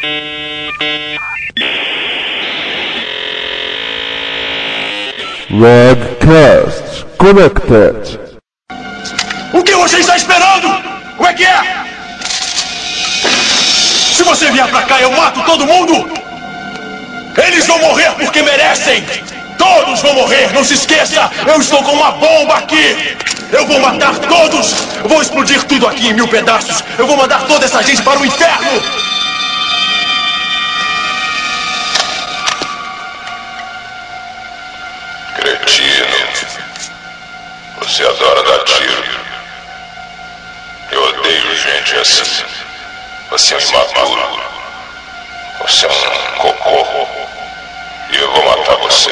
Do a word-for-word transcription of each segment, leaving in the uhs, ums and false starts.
Lagcast Connected. O que você está esperando? Como é que é? Se você vier pra cá, eu mato todo mundo! Eles vão morrer porque merecem! Todos vão morrer, não se esqueça! Eu estou com uma bomba aqui! Eu vou matar todos! Eu vou explodir tudo aqui em mil pedaços! Eu vou mandar toda essa gente para o inferno! Cretino, você adora dar tiro. Eu odeio gente assim. Você é um imaturo. Você é um cocô. E eu vou matar você.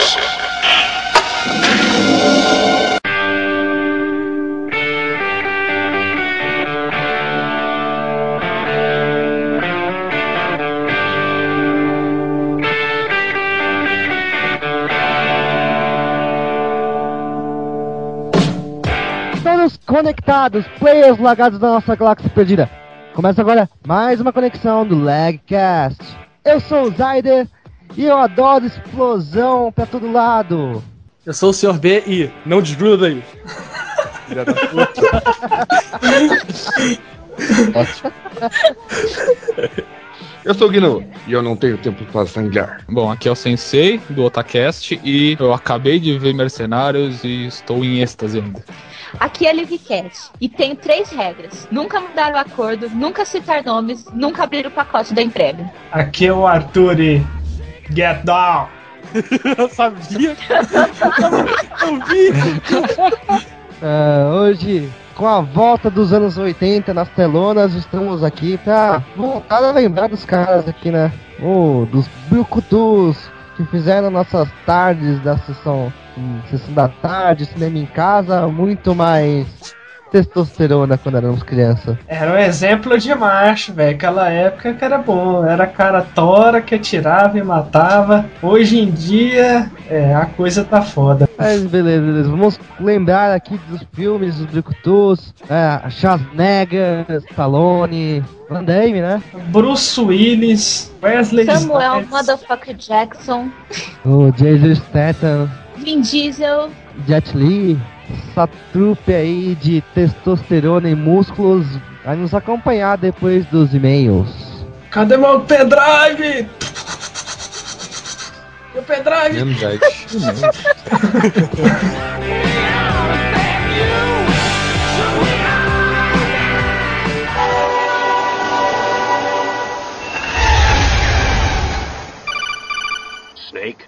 Todos conectados, players lagados da nossa galáxia perdida. Começa agora mais uma conexão do Lagcast. Eu sou o Zyder e eu adoro explosão pra todo lado. Eu sou o senhor B e não desgruda daí. Filha da puta. Ótimo. Eu sou o Gnu e eu não tenho tempo para sangrar. Bom, aqui é o Sensei do Otacast e eu acabei de ver Mercenários e estou em êxtase ainda. Aqui é Livcat e tenho três regras: nunca mudar o acordo, nunca citar nomes, nunca abrir o pacote da entrega. Aqui é o Arthur e get down. Eu sabia. Eu vi. Uh, hoje, com a volta dos anos oitenta nas telonas, estamos aqui pra voltar a lembrar dos caras aqui, né? Oh, dos brucutus que fizeram nossas tardes da sessão, hum, sessão da tarde, cinema em casa, muito mais testosterona quando éramos crianças. Era um exemplo de macho, velho. Aquela época que era bom. Era cara tora que atirava e matava. Hoje em dia, é, a coisa tá foda. Mas beleza, beleza. Vamos lembrar aqui dos filmes dos brucutus, é, Schwarzenegger, Stallone, Van Damme, né? Bruce Willis, Wesley Samuel Snipes. Motherfucker Jackson, O Jason Statham, Vin Diesel. Jet Li. Essa trupe aí de testosterona e músculos vai nos acompanhar depois dos e-mails. Cadê meu pendrive? Meu pendrive! Pendrive. Snake.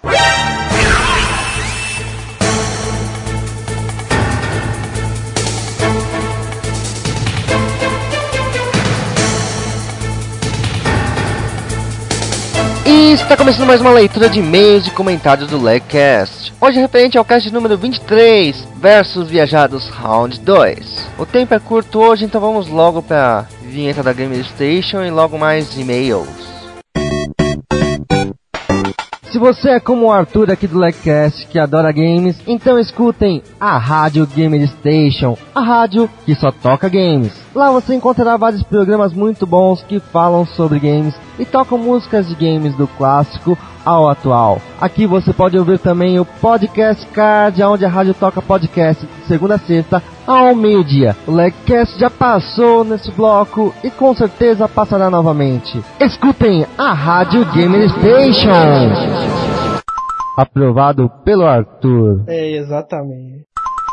E está começando mais uma leitura de e-mails e comentários do Lagcast. Hoje referente ao cast número vinte e três, Versus Viajados Round dois. O tempo é curto hoje, então vamos logo para a vinheta da Game Station e logo mais e-mails. Se você é como o Arthur aqui do Lagcast, que adora games, então escutem a Rádio Game Station, a rádio que só toca games. Lá você encontrará vários programas muito bons que falam sobre games e tocam músicas de games do clássico ao atual. Aqui você pode ouvir também o Podcast Card, onde a rádio toca podcast de segunda a sexta ao meio-dia. O Lagcast já passou nesse bloco e com certeza passará novamente. Escutem a Rádio Game Station. Aprovado pelo Arthur. É, exatamente.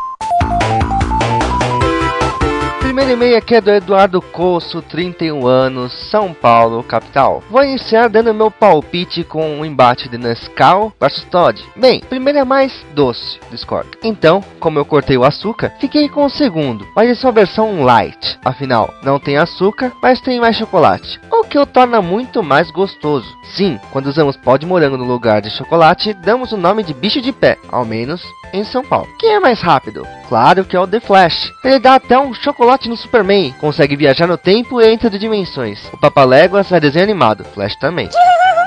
Primeiro e-mail aqui é do Eduardo Coço, trinta e um anos, São Paulo, capital. Vou iniciar dando meu palpite com um embate de Nescau versus Todd. Bem, primeiro é mais doce, discordo. Então, como eu cortei o açúcar, fiquei com o segundo, mas em sua versão light. Afinal, não tem açúcar, mas tem mais chocolate, o que o torna muito mais gostoso. Sim, quando usamos pó de morango no lugar de chocolate, damos o nome de bicho de pé, ao menos em São Paulo. Quem é mais rápido? Claro que é o The Flash. Ele dá até um chocolate no Superman, consegue viajar no tempo e entre dimensões. O Papaléguas é desenho animado, Flash também.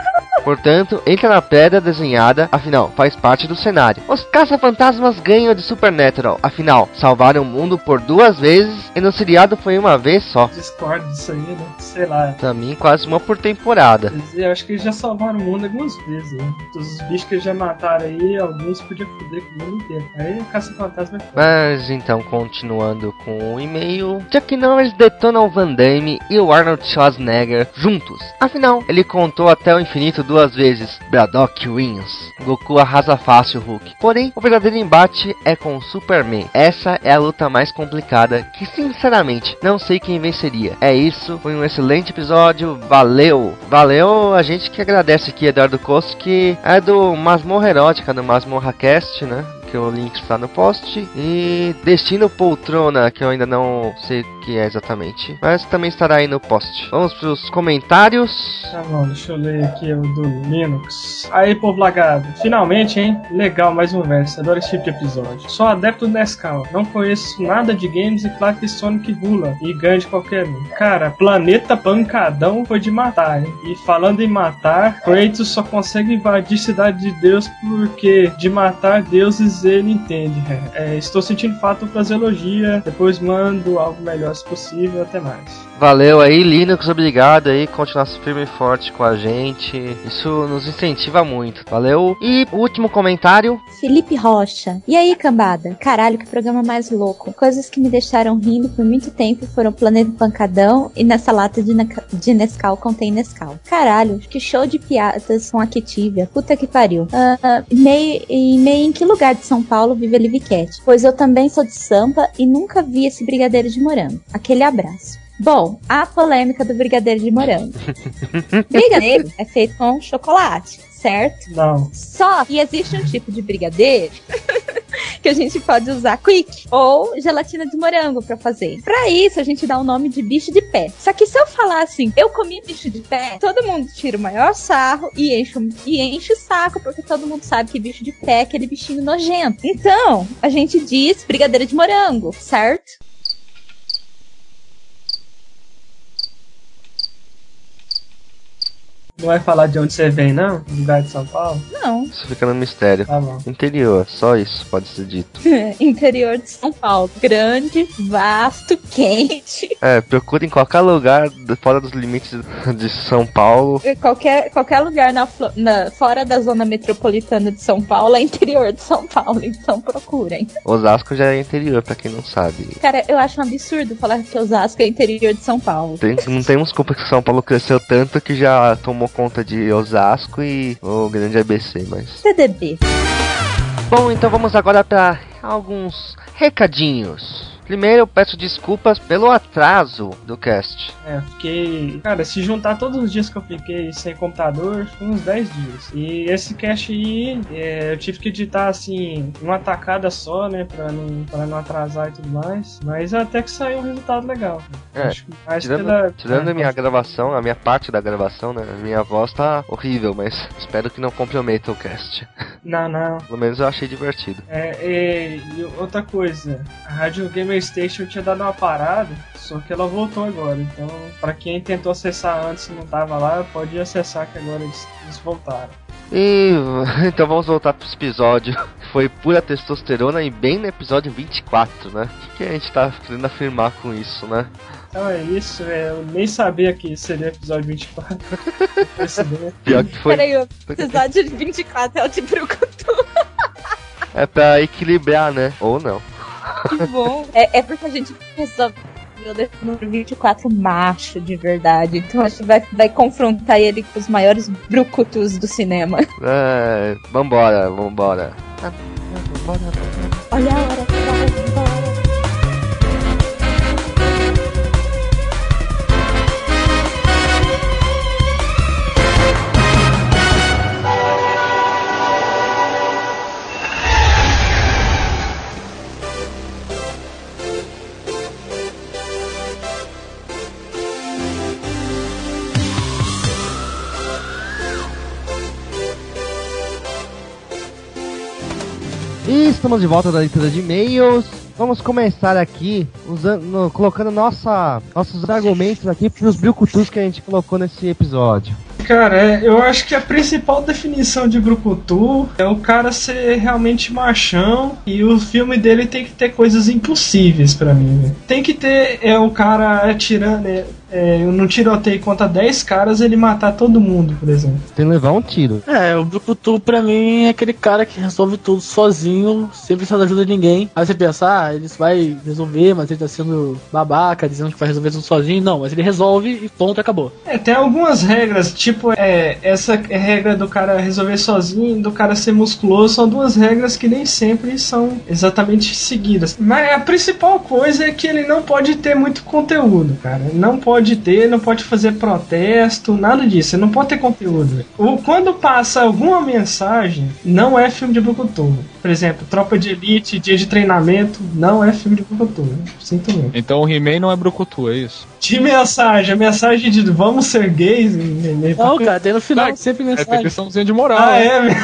Portanto, entra na pedra desenhada, afinal, faz parte do cenário. Os caça-fantasmas ganham de Supernatural, afinal, salvaram o mundo por duas vezes e no seriado foi uma vez só. Discordo disso aí, né? Sei lá. Pra mim, quase uma por temporada. Eu acho que eles já salvaram o mundo algumas vezes, né? Os bichos que eles já mataram aí, alguns podiam foder com o mundo inteiro. Aí o caça-fantasma é foda. Mas então, continuando com o e-mail, Chuck Norris detona o Van Damme e o Arnold Schwarzenegger juntos. Afinal, ele contou até o infinito duas vezes. Braddock wins. Goku arrasa fácil o Hulk. Porém, o verdadeiro embate é com o Superman. Essa é a luta mais complicada, que sinceramente não sei quem venceria. É isso, foi um excelente episódio, valeu! Valeu, a gente que agradece aqui, Eduardo Costa, que é do Masmorra Erótica, do Masmorra Cast, né? Que o link está no post. E Destino Poltrona, que eu ainda não sei o que é exatamente, mas também estará aí no post. Vamos para os comentários. Tá bom, deixa eu ler aqui o do Linux. Aí, povo lagado. Finalmente, hein? Legal, mais um verso. Adoro esse tipo de episódio. Sou adepto do Nescau. Não conheço nada de games e claro que Sonic rula e ganha de qualquer um. Cara, Planeta Pancadão foi de matar, hein? E falando em matar, Kratos só consegue invadir Cidade de Deus porque de matar deuses ele entende. É, estou sentindo falta da fraseologia. Depois mando algo melhor se possível. Até mais. Valeu aí, Linux, obrigado aí, continuar firme e forte com a gente, isso nos incentiva muito, valeu. E o último comentário, Felipe Rocha. E aí, cambada? Caralho, que programa mais louco. Coisas que me deixaram rindo por muito tempo foram Planeta Pancadão e nessa lata de, de Nescau contém Nescau. Caralho, que show de piadas com a Ketívia, puta que pariu. Uh, meio, e meio em que lugar de São Paulo vive a Livicat? Pois eu também sou de Sampa e nunca vi esse brigadeiro de morango. Aquele abraço. Bom, a polêmica do brigadeiro de morango. Brigadeiro é feito com chocolate, certo? Não. Só que existe um tipo de brigadeiro que a gente pode usar quick ou gelatina de morango pra fazer. Pra isso, a gente dá o nome de bicho de pé. Só que se eu falar assim, eu comi bicho de pé, todo mundo tira o maior sarro e enche, e enche o saco, porque todo mundo sabe que bicho de pé é aquele bichinho nojento. Então, a gente diz brigadeiro de morango, certo? Não vai falar de onde você vem, não? Do lugar de São Paulo? Não. Isso fica no mistério. Tá bom. Interior, só isso pode ser dito. Interior de São Paulo. Grande, vasto, quente. É, procure em qualquer lugar fora dos limites de São Paulo. Qualquer, qualquer lugar na, na, fora da zona metropolitana de São Paulo é interior de São Paulo, então procurem. Osasco já é interior, pra quem não sabe. Cara, eu acho um absurdo falar que Osasco é interior de São Paulo. Tem, não temos culpa que São Paulo cresceu tanto que já tomou conta de Osasco e o grande A B C, mas... C D B. Bom, então vamos agora para alguns recadinhos. Primeiro, eu peço desculpas pelo atraso do cast. É, fiquei... Cara, se juntar todos os dias que eu fiquei sem computador, foi uns dez dias. E esse cast aí, é, eu tive que editar, assim, uma tacada só, né, pra não, pra não atrasar e tudo mais. Mas até que saiu um resultado legal. É, Acho que mais tirando, pela... tirando é, a minha gravação, a minha parte da gravação, né, a minha voz tá horrível, mas espero que não comprometa o cast. Não, não. Pelo menos eu achei divertido. É, e, e outra coisa, a Rádio Gamer Station tinha dado uma parada, só que ela voltou agora. Então, pra quem tentou acessar antes e não tava lá, pode acessar que agora eles, eles voltaram. E então vamos voltar pro episódio. Foi pura testosterona e bem no episódio vinte e quatro, né? O que a gente tá querendo afirmar com isso, né? Então é isso, é, eu nem sabia que seria episódio vinte e quatro. Pior que foi. Peraí, o episódio vinte e quatro é o de Brucutu. É pra equilibrar, né? Ou não. Que bom. É, é porque a gente resolveu no vinte e quatro macho de verdade. Então a gente vai, vai confrontar ele com os maiores brucutus do cinema. É, vambora, vambora. Olha a hora que vai embora. E estamos de volta da leitura de e-mails. Vamos começar aqui usando, no, colocando nossa, nossos argumentos aqui para os brucutus que a gente colocou nesse episódio. Cara, é, eu acho que a principal definição de brucutu é o cara ser realmente machão e o filme dele tem que ter coisas impossíveis pra mim, velho. Tem que ter é, o cara atirando, é, é, num tiroteio contra dez caras, ele matar todo mundo, por exemplo. Tem que levar um tiro. É, o brucutu pra mim é aquele cara que resolve tudo sozinho, sem precisar da ajuda de ninguém. Aí você pensa, ah, ele vai resolver, mas ele tá sendo babaca, dizendo que vai resolver tudo sozinho. Não, mas ele resolve e ponto, acabou. É, tem algumas regras, tipo, é, essa regra do cara resolver sozinho, do cara ser musculoso, são duas regras que nem sempre são exatamente seguidas. Mas a principal coisa é que ele não pode ter muito conteúdo, cara. Não pode ter, não pode fazer protesto, nada disso. Ele não pode ter conteúdo. O, quando passa alguma mensagem, não é filme de brucutu. Por exemplo, Tropa de Elite, Dia de Treinamento, não é filme de brucutu. Sinto muito. Então o He-Man não é brucutu, é isso? De mensagem, a mensagem de vamos ser gays. Não, cara, tem no final Não, sempre É mensagem. petiçãozinha de moral. Ah, né?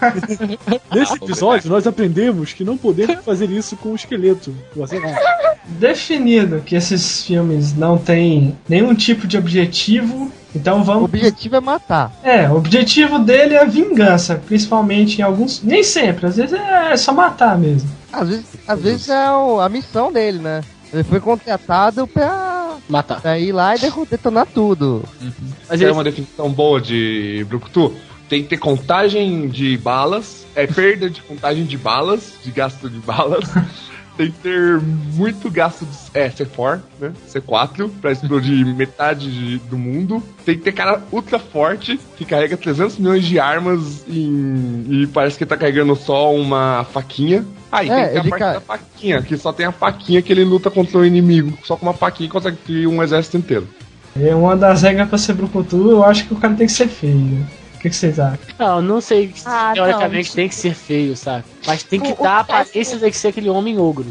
é? Nesse episódio, nós aprendemos que não podemos fazer isso com o esqueleto. Você não. Definido que esses filmes não têm nenhum tipo de objetivo, então O vamos. objetivo é matar. É, o objetivo dele é a vingança, principalmente em alguns. Nem sempre, às vezes é só matar mesmo. Às vezes, às vezes é o- a missão dele, né? Ele foi contratado pra, Matar. pra ir lá e derru- detonar tudo. Mas Quer ele... uma definição boa de brucutu? Tem que ter contagem de balas, é perda de contagem de balas, de gasto de balas. Tem que ter muito gasto de é, C quatro, né? C quatro, pra explodir metade de- do mundo. Tem que ter cara ultra forte, que carrega trezentos milhões de armas em- e parece que tá carregando só uma faquinha. Ah, e É, tem que ter a ele parte ca- da faquinha, que só tem a faquinha que ele luta contra o inimigo. Só com uma faquinha consegue ter um exército inteiro. É uma das regras pra ser brucutu, eu acho que o cara tem que ser feio. O que, que vocês acham? Não, não sei se Ah, teoricamente não. tem que ser feio, sabe? Mas tem que O- o dar a cara- aparência de ser aquele homem ogro.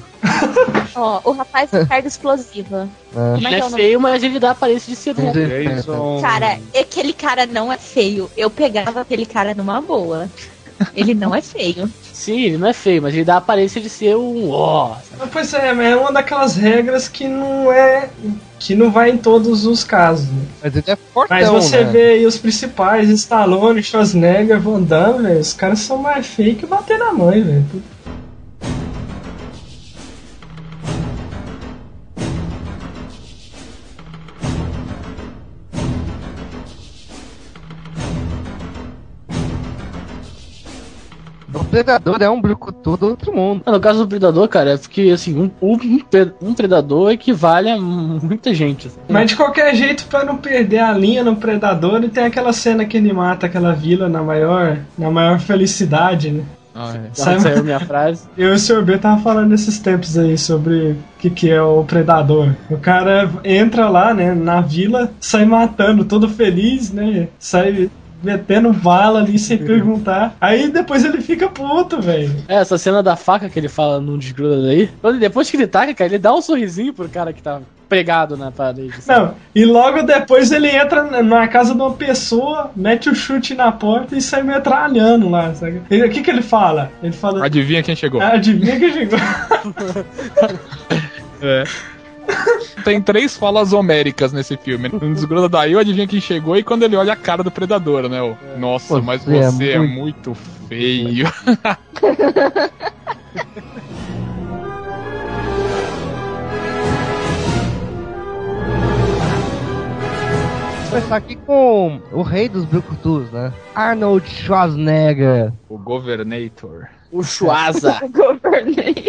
Ó, o rapaz com carga explosiva. É. Como é Não que é é o nome? feio, mas ele dá a aparência de ser Sim, ogro. sim. Jason... Cara, aquele cara não é feio. Eu pegava aquele cara numa boa. Ele não é feio. Sim, ele não é feio, mas ele dá a aparência de ser um ó. Ah, Pois é, mas é uma daquelas regras que não é. que não vai em todos os casos. né? Mas ele é fortão, Mas você né? vê aí os principais, Stallone, Schwarzenegger, Van Damme, velho, os caras são mais feios que bater na mãe, velho. O Predador é um brucutu do outro mundo. No caso do predador, cara, é porque assim, um, um, pre- um predador equivale a muita gente. assim. Mas de qualquer jeito, pra não perder a linha no Predador, ele tem aquela cena que ele mata aquela vila na maior, na maior felicidade, né? Ah, é. Já saiu a minha frase. Eu e o senhor B tava falando nesses tempos aí sobre o que, que é o Predador. O cara entra lá, né, na vila, sai matando, todo feliz, né? Sai metendo bala ali sem perguntar. Aí depois ele fica puto, velho. É, essa cena da faca que ele fala no Desgruda daí. Quando- Depois que ele taca, cara, ele dá um sorrisinho pro cara que tá pregado na parede. assim. Não, e logo depois ele entra na- na casa de uma pessoa, mete o chute na porta e sai metralhando lá, sabe? E o que que ele fala? Ele fala... Adivinha quem chegou? Ah, adivinha que chegou. É. Tem três falas homéricas nesse filme. No Desgruda daí, adivinha quem chegou e quando ele olha a cara do predador, né? O, Nossa, Você mas é você é muito- muito feio. Começar aqui com o rei dos brucutus, né? Arnold Schwarzenegger. O Governator. O Schwaza. O governei.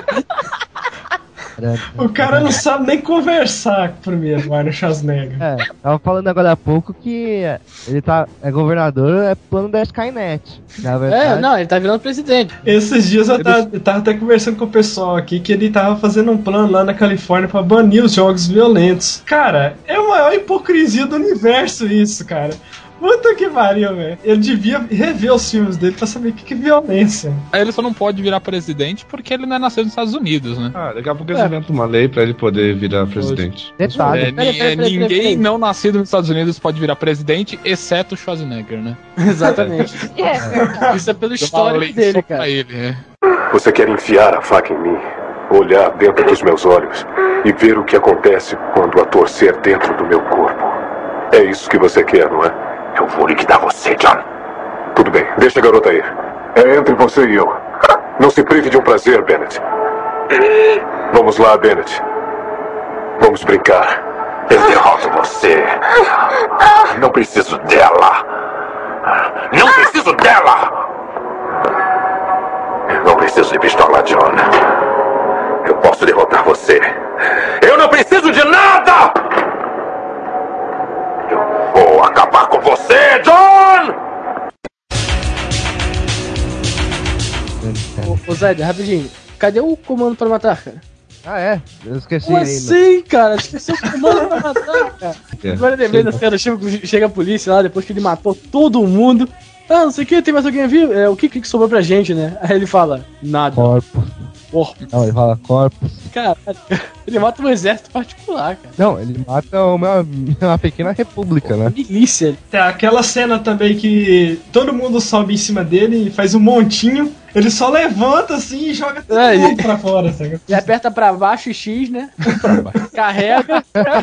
O cara não sabe nem conversar primeiro, o Arnold Schwarzenegger. É, tava falando agora há pouco que ele tá, é governador, é plano da Skynet. Na verdade, É, não, ele tá virando presidente. Esses dias eu tava, eu tava até conversando com o pessoal aqui que ele tava fazendo um plano lá na Califórnia pra banir os jogos violentos. Cara, é a maior hipocrisia do universo isso, cara. Puta que pariu, velho. Ele devia rever os filmes dele pra saber o que que é violência. Aí ele só não pode virar presidente porque ele não é nascido nos Estados Unidos, né? Ah, daqui a pouco eles inventam uma lei pra ele poder virar presidente. detalhe. É, peraí, ni- peraí, é, peraí, ninguém peraí. não nascido nos Estados Unidos pode virar presidente, exceto o Schwarzenegger, né? Exatamente. É verdade. Isso é pelo Uma histórico lei dele, só cara. pra ele, é. Você quer enfiar a faca em mim, olhar dentro dos meus olhos e ver o que acontece quando a torcer dentro do meu corpo. É isso que você quer, não é? Eu vou liquidar você, John. Tudo bem, deixa a garota ir. É entre você e eu. Não se prive de um prazer, Bennett. Vamos lá, Bennett. Vamos brincar. Eu derroto você. Não preciso dela. Não preciso dela! Não preciso de pistola, John. Eu posso derrotar você. Eu não preciso de nada! Eu vou acabar com você, John! Ô, ô Zé, rapidinho. Cadê o comando pra matar, cara? Ah, é? Eu esqueci Como ainda. assim, cara? Esqueceu o comando pra matar, cara. É. Agora eu lembrei da cena, chega, chega a polícia lá, depois que ele matou todo mundo. Ah, não sei o que, tem mais alguém vivo? É, o que, que sobrou pra gente, né? Aí ele fala, nada. Corpo. Corpo. Não, ele fala corpos. Cara, ele mata um exército particular, cara. Não, ele mata uma, uma pequena república, né? Milícia. Tem aquela cena também que todo mundo sobe em cima dele e faz um montinho. Ele só levanta assim e joga todo É, mundo e- pra fora, sabe? Ele aperta pra baixo e X, né? Carrega.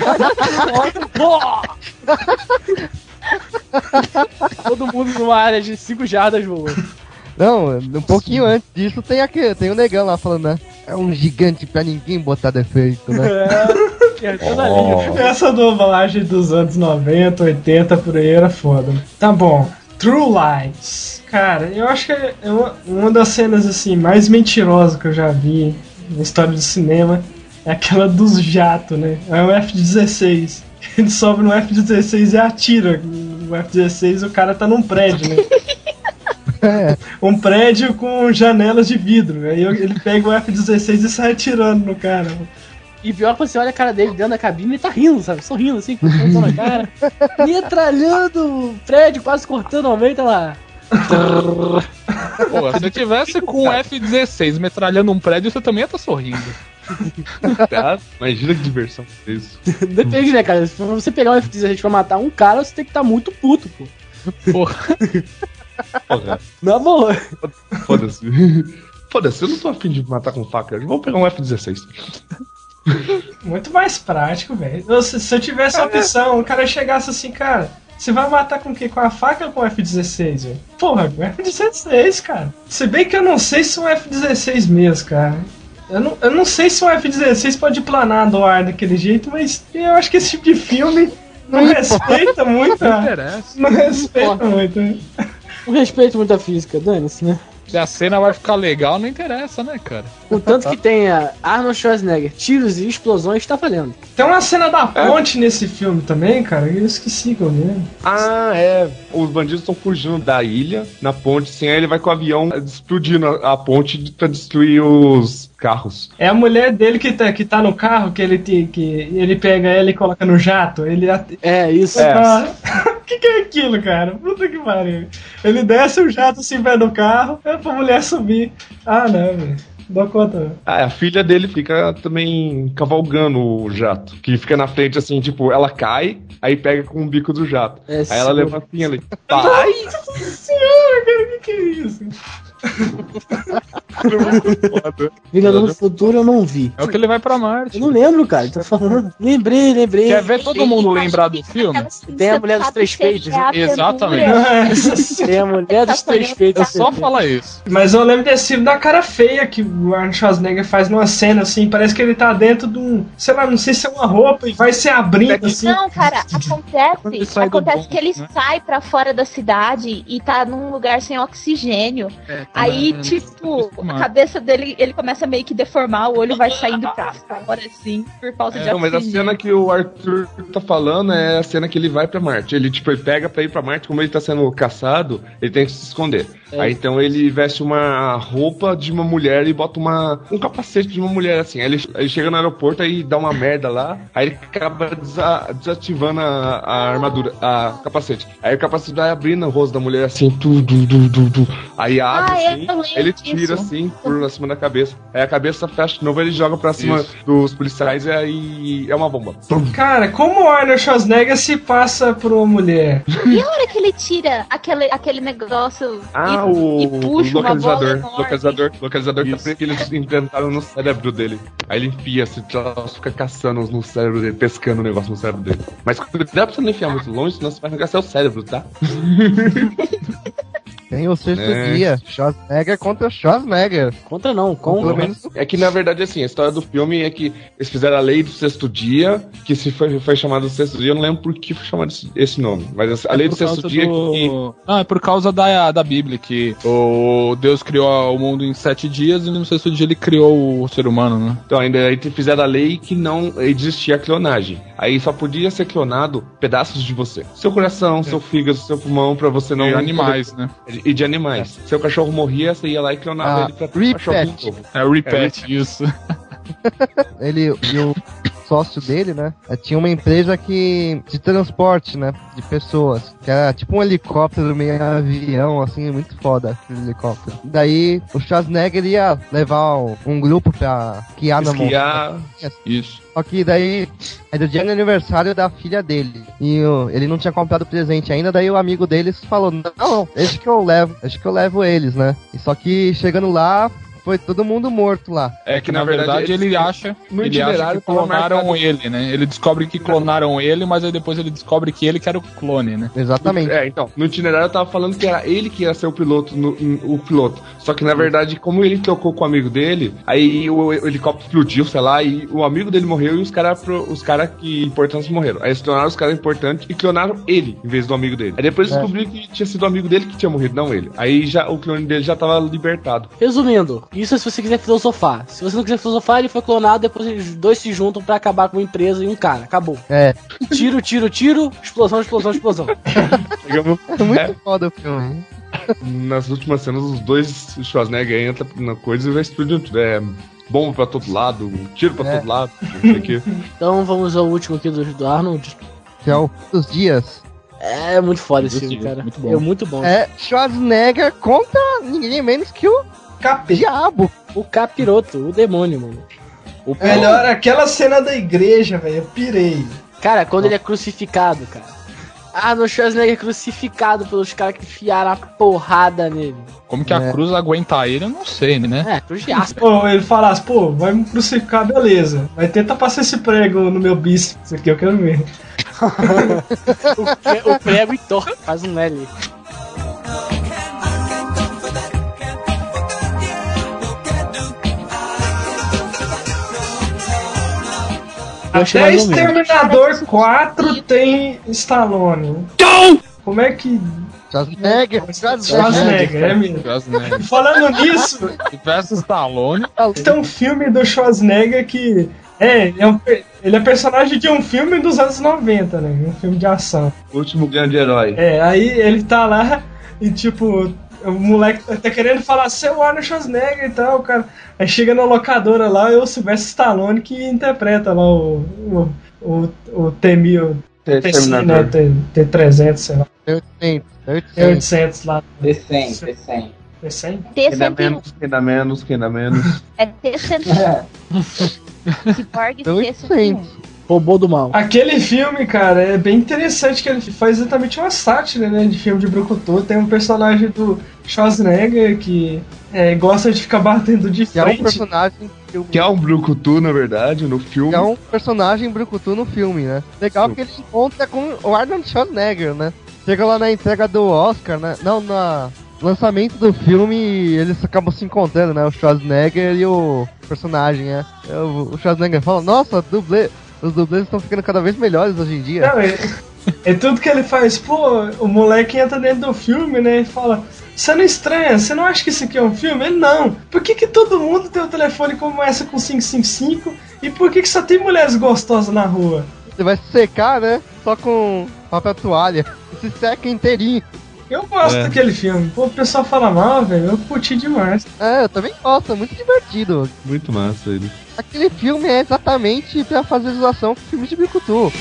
Todo mundo numa área de cinco jardas voando. Não, um pouquinho antes disso tem aquele, tem um negão lá falando, né? É um gigante pra ninguém botar defeito, né? É, é toda Oh. linha. Essa dublagem dos anos noventa, oitenta, por aí era foda. Tá bom. True Lies. Cara, eu acho que é uma, uma das cenas assim mais mentirosas que eu já vi na história do cinema é aquela dos jatos, né? É o F dezesseis. Ele sobe no F dezesseis e atira. No F dezesseis o cara tá num prédio, né? Um prédio com janelas de vidro. Aí ele pega o F dezesseis e sai atirando no cara. E pior que você olha a cara dele dentro da cabine e ele tá rindo, sabe? Sorrindo assim, com o na cara. Metralhando o prédio, quase cortando ao meio, tá lá. Pô, se eu tivesse com um F dezesseis metralhando um prédio, você também ia estar sorrindo. Tá? Imagina que diversão isso. Depende, né, cara? Se você pegar um F dezesseis pra matar um cara, você tem que estar muito puto, pô. Porra. Porra. Na boa. Foda-se. Foda-se, eu não tô afim de matar com faca. Vamos pegar um F dezesseis. Muito mais prático, velho. Se, se eu tivesse a opção, o cara chegasse assim, cara, você vai matar com o quê? Com a faca ou com o F dezesseis, velho? Porra, com o F dezesseis, cara. Se bem que eu não sei se é um F dezesseis mesmo, cara. Eu não, eu não sei se um F dezesseis pode planar do ar daquele jeito, mas eu acho que esse tipo de filme não respeita muito. Não a- interessa. Não respeita muito. né? Não respeito muito a física, dane-se, né? Se a cena vai ficar legal, não interessa, né, cara? O tanto que tenha Arnold Schwarzenegger, tiros e explosões, tá valendo. Tem uma cena da ponte nesse filme também, cara. Eu esqueci que eu lembro. Ah, é. Os bandidos estão fugindo da ilha, na ponte, assim, aí ele vai com o avião explodindo a, a ponte pra destruir os carros. É a mulher dele que tá, que tá no carro, que ele, te- que ele pega ela e coloca no jato. Ele at- É, isso. O que, que é aquilo, cara? Puta que pariu. Ele desce o jato assim, vai no carro, é pra mulher subir. Ah, não, velho. Dou conta. não. Ah, a filha dele fica também cavalgando o jato. Que fica na frente, assim, tipo, ela cai, aí pega com o bico do jato. É, aí ela sim. leva assim, ali. Pai! Nossa senhora, cara, o que, que é isso? Vingador do Futuro eu não vi. É o que ele vai pra Marte. Eu não lembro, cara. Tô falando. Lembrei, lembrei. Quer ver todo mundo lembrar do filme? Tem a mulher dos três peitos. né? Exatamente. Tem a mulher dos três É peitos. só falar isso. Mas eu lembro desse filme da cara feia que o Arnold Schwarzenegger faz numa cena assim, parece que ele tá dentro de um, sei lá, não sei se é uma roupa e vai se abrindo assim. Não, cara, Quando ele acontece, sai do acontece bonde, que ele né? sai pra fora da cidade e tá num lugar sem oxigênio. É, Aí, é, tipo, é, a cabeça dele, ele começa a meio que deformar, o olho vai saindo pra fora, assim, por falta de Não, mas a oxigênio. cena que o Arthur tá falando é a cena que ele vai pra Marte. Ele, tipo, ele pega pra ir pra Marte, como ele tá sendo caçado, ele tem que se esconder. É. Aí então ele veste uma roupa de uma mulher e bota uma, um capacete de uma mulher, assim. Aí ele, ele chega no aeroporto e dá uma merda lá, aí ele acaba desa- desativando a, a armadura, a capacete. Aí o capacete vai abrindo o rosto da mulher assim, tu, du, du, du, du. Aí abre Ah, eu assim, lembro ele tira disso. assim por cima da cabeça. Aí a cabeça fecha de novo, ele joga pra cima Isso. dos policiais e aí é uma bomba. Pum. Cara, como o Arnold Schwarzenegger se passa por uma mulher? E a hora que ele tira aquele, aquele negócio Ah, e Ah, o, E o puxa uma bola localizador. enorme. Localizador, localizador tá preso que eles inventaram no cérebro dele. Aí ele enfia, se fica caçando no cérebro dele, pescando o negócio no cérebro dele. Mas cuidado pra você não enfiar muito longe, senão você vai arrancar seu cérebro, tá? Tem o sexto É. dia, Schwarzenegger contra Schwarzenegger. Contra não, Pelo contra. menos É que na verdade, assim, a história do filme é que eles fizeram a lei do sexto dia, que se foi, foi chamado de sexto dia, eu não lembro por que foi chamado esse, esse nome. Mas a lei do Por causa sexto dia do- é que. Não, é por causa da, da Bíblia, que o Deus criou o mundo em sete dias e no sexto dia ele criou o ser humano, né? Então, ainda aí fizeram a lei que não existia a clonagem. Aí só podia ser clonado pedaços de você. Seu coração, seu fígado, seu pulmão, pra você não. E animais, né? E de animais. Seu cachorro morria, você ia lá e clonava Ah, ele pra ter um cachorro repet. novo. É o repeat, isso. ele e o sócio dele, né? eh, Tinha uma empresa que de transporte, né? De pessoas. Que era tipo um helicóptero, meio avião, assim, muito foda aquele helicóptero. Daí o Schwarzenegger ia levar um, um grupo pra esquiar na Esquiar. montanha. Isso. Só que daí é do dia do aniversário da filha dele. E o- ele não tinha comprado presente ainda, daí o amigo deles falou, não, não, deixa que eu levo, deixa que eu levo eles, né? E só que chegando lá, foi todo mundo morto lá. É que, na, verdade, ele acha, no ele acha itinerário que tava clonaram marcado- ele, né? Ele descobre que clonaram ele, mas aí depois ele descobre que ele que era o clone, né? Exatamente. É, então, no itinerário eu tava falando que era ele que ia ser o piloto, no- no- o piloto. Só que na verdade, como ele trocou com o amigo dele, aí o, o helicóptero explodiu, sei lá, e o amigo dele morreu e os caras os cara que importantes morreram. Aí eles clonaram os caras importantes e clonaram ele em vez do amigo dele. Aí depois É. descobriram que tinha sido o amigo dele que tinha morrido, não ele. Aí já o clone dele já tava libertado. Resumindo, isso é se você quiser filosofar. Se você não quiser filosofar, ele foi clonado, depois os dois se juntam pra acabar com uma empresa e um cara. Acabou. É, Tiro, tiro, tiro, explosão, explosão, explosão. Chegamos- é muito É, foda o filme. nas últimas cenas, os dois Schwarzenegger entram na coisa e vai explodir tudo. É bomba pra todo lado, tiro pra É. todo lado, não sei o quê. Então vamos ao último aqui do, do Arnold. Que é o dos dias. É muito foda esse Esse filme, filme, cara. muito bom. É muito bom. É Schwarzenegger contra ninguém menos que o Capeta. Diabo. O capiroto, o demônio, mano. O Melhor aquela cena da igreja, velho. Eu pirei. Cara, quando ele é crucificado, cara. Arnold Schwarzenegger é crucificado pelos caras que enfiaram a porrada nele. Como que a É. cruz aguenta ele, eu não sei, né? É, cruz de aço. Pô, ele falasse, pô, vai me crucificar, beleza. Mas tenta passar esse prego no meu bíceps aqui, eu quero ver. o, pre- o prego entorta, faz um L. Eu achei Até mais ou menos. Exterminador quatro tem Stallone. Como é que. Schwarzenegger. Schwarzenegger. Schwarzenegger, é mesmo. Schwarzenegger. E falando nisso, Versus Stallone. tem um filme do Schwarzenegger que. É, é um pe- ele é personagem de um filme dos anos noventa, né? Um filme de ação. O último grande herói. É, aí ele tá lá e tipo, o moleque tá querendo falar seu Arnold Schwarzenegger e tal, cara. Aí chega na locadora lá e o Sylvester Stallone que interpreta lá o. o, o, o T mil. T cem, né? T- T trezentos, sei lá. oitocentos. T oitocentos. oitocentos lá. T cem, T cem. T cem? Quem dá T cento e um. menos, quem dá menos, quem dá menos. É T cento e um. Cyborg T cento e um. Robô do mal. Aquele filme, cara, é bem interessante que ele faz exatamente uma sátira, né, de filme de brucutu. Tem um personagem do Schwarzenegger que é, gosta de ficar batendo de Que é um frente. personagem filme. Que é um brucutu, na verdade, no filme. Que é um personagem brucutu no filme, né? Legal que ele encontra com o Arnold Schwarzenegger, né? Chega lá na entrega do Oscar, né? Não, na lançamento do filme, eles acabam se encontrando, né? O Schwarzenegger e o personagem, né? O o Schwarzenegger fala, nossa, dublê, os dublês estão ficando cada vez melhores hoje em dia. Não, é, é tudo que ele faz. Pô, o moleque entra dentro do filme, né, e fala: você não estranha? Você não acha que isso aqui é um filme? Ele não. Por que, que todo mundo tem o telefone que começa com cinco cinco cinco? E por que, que só tem mulheres gostosas na rua? Você vai se secar, né? Só com papel toalha. Se seca inteirinho. Eu gosto É. daquele filme. Pô, o pessoal fala mal, velho. Eu curti demais. É, eu também gosto, é muito divertido. Muito massa ele. Aquele filme é exatamente pra fazer zoação com filme de Brucutu.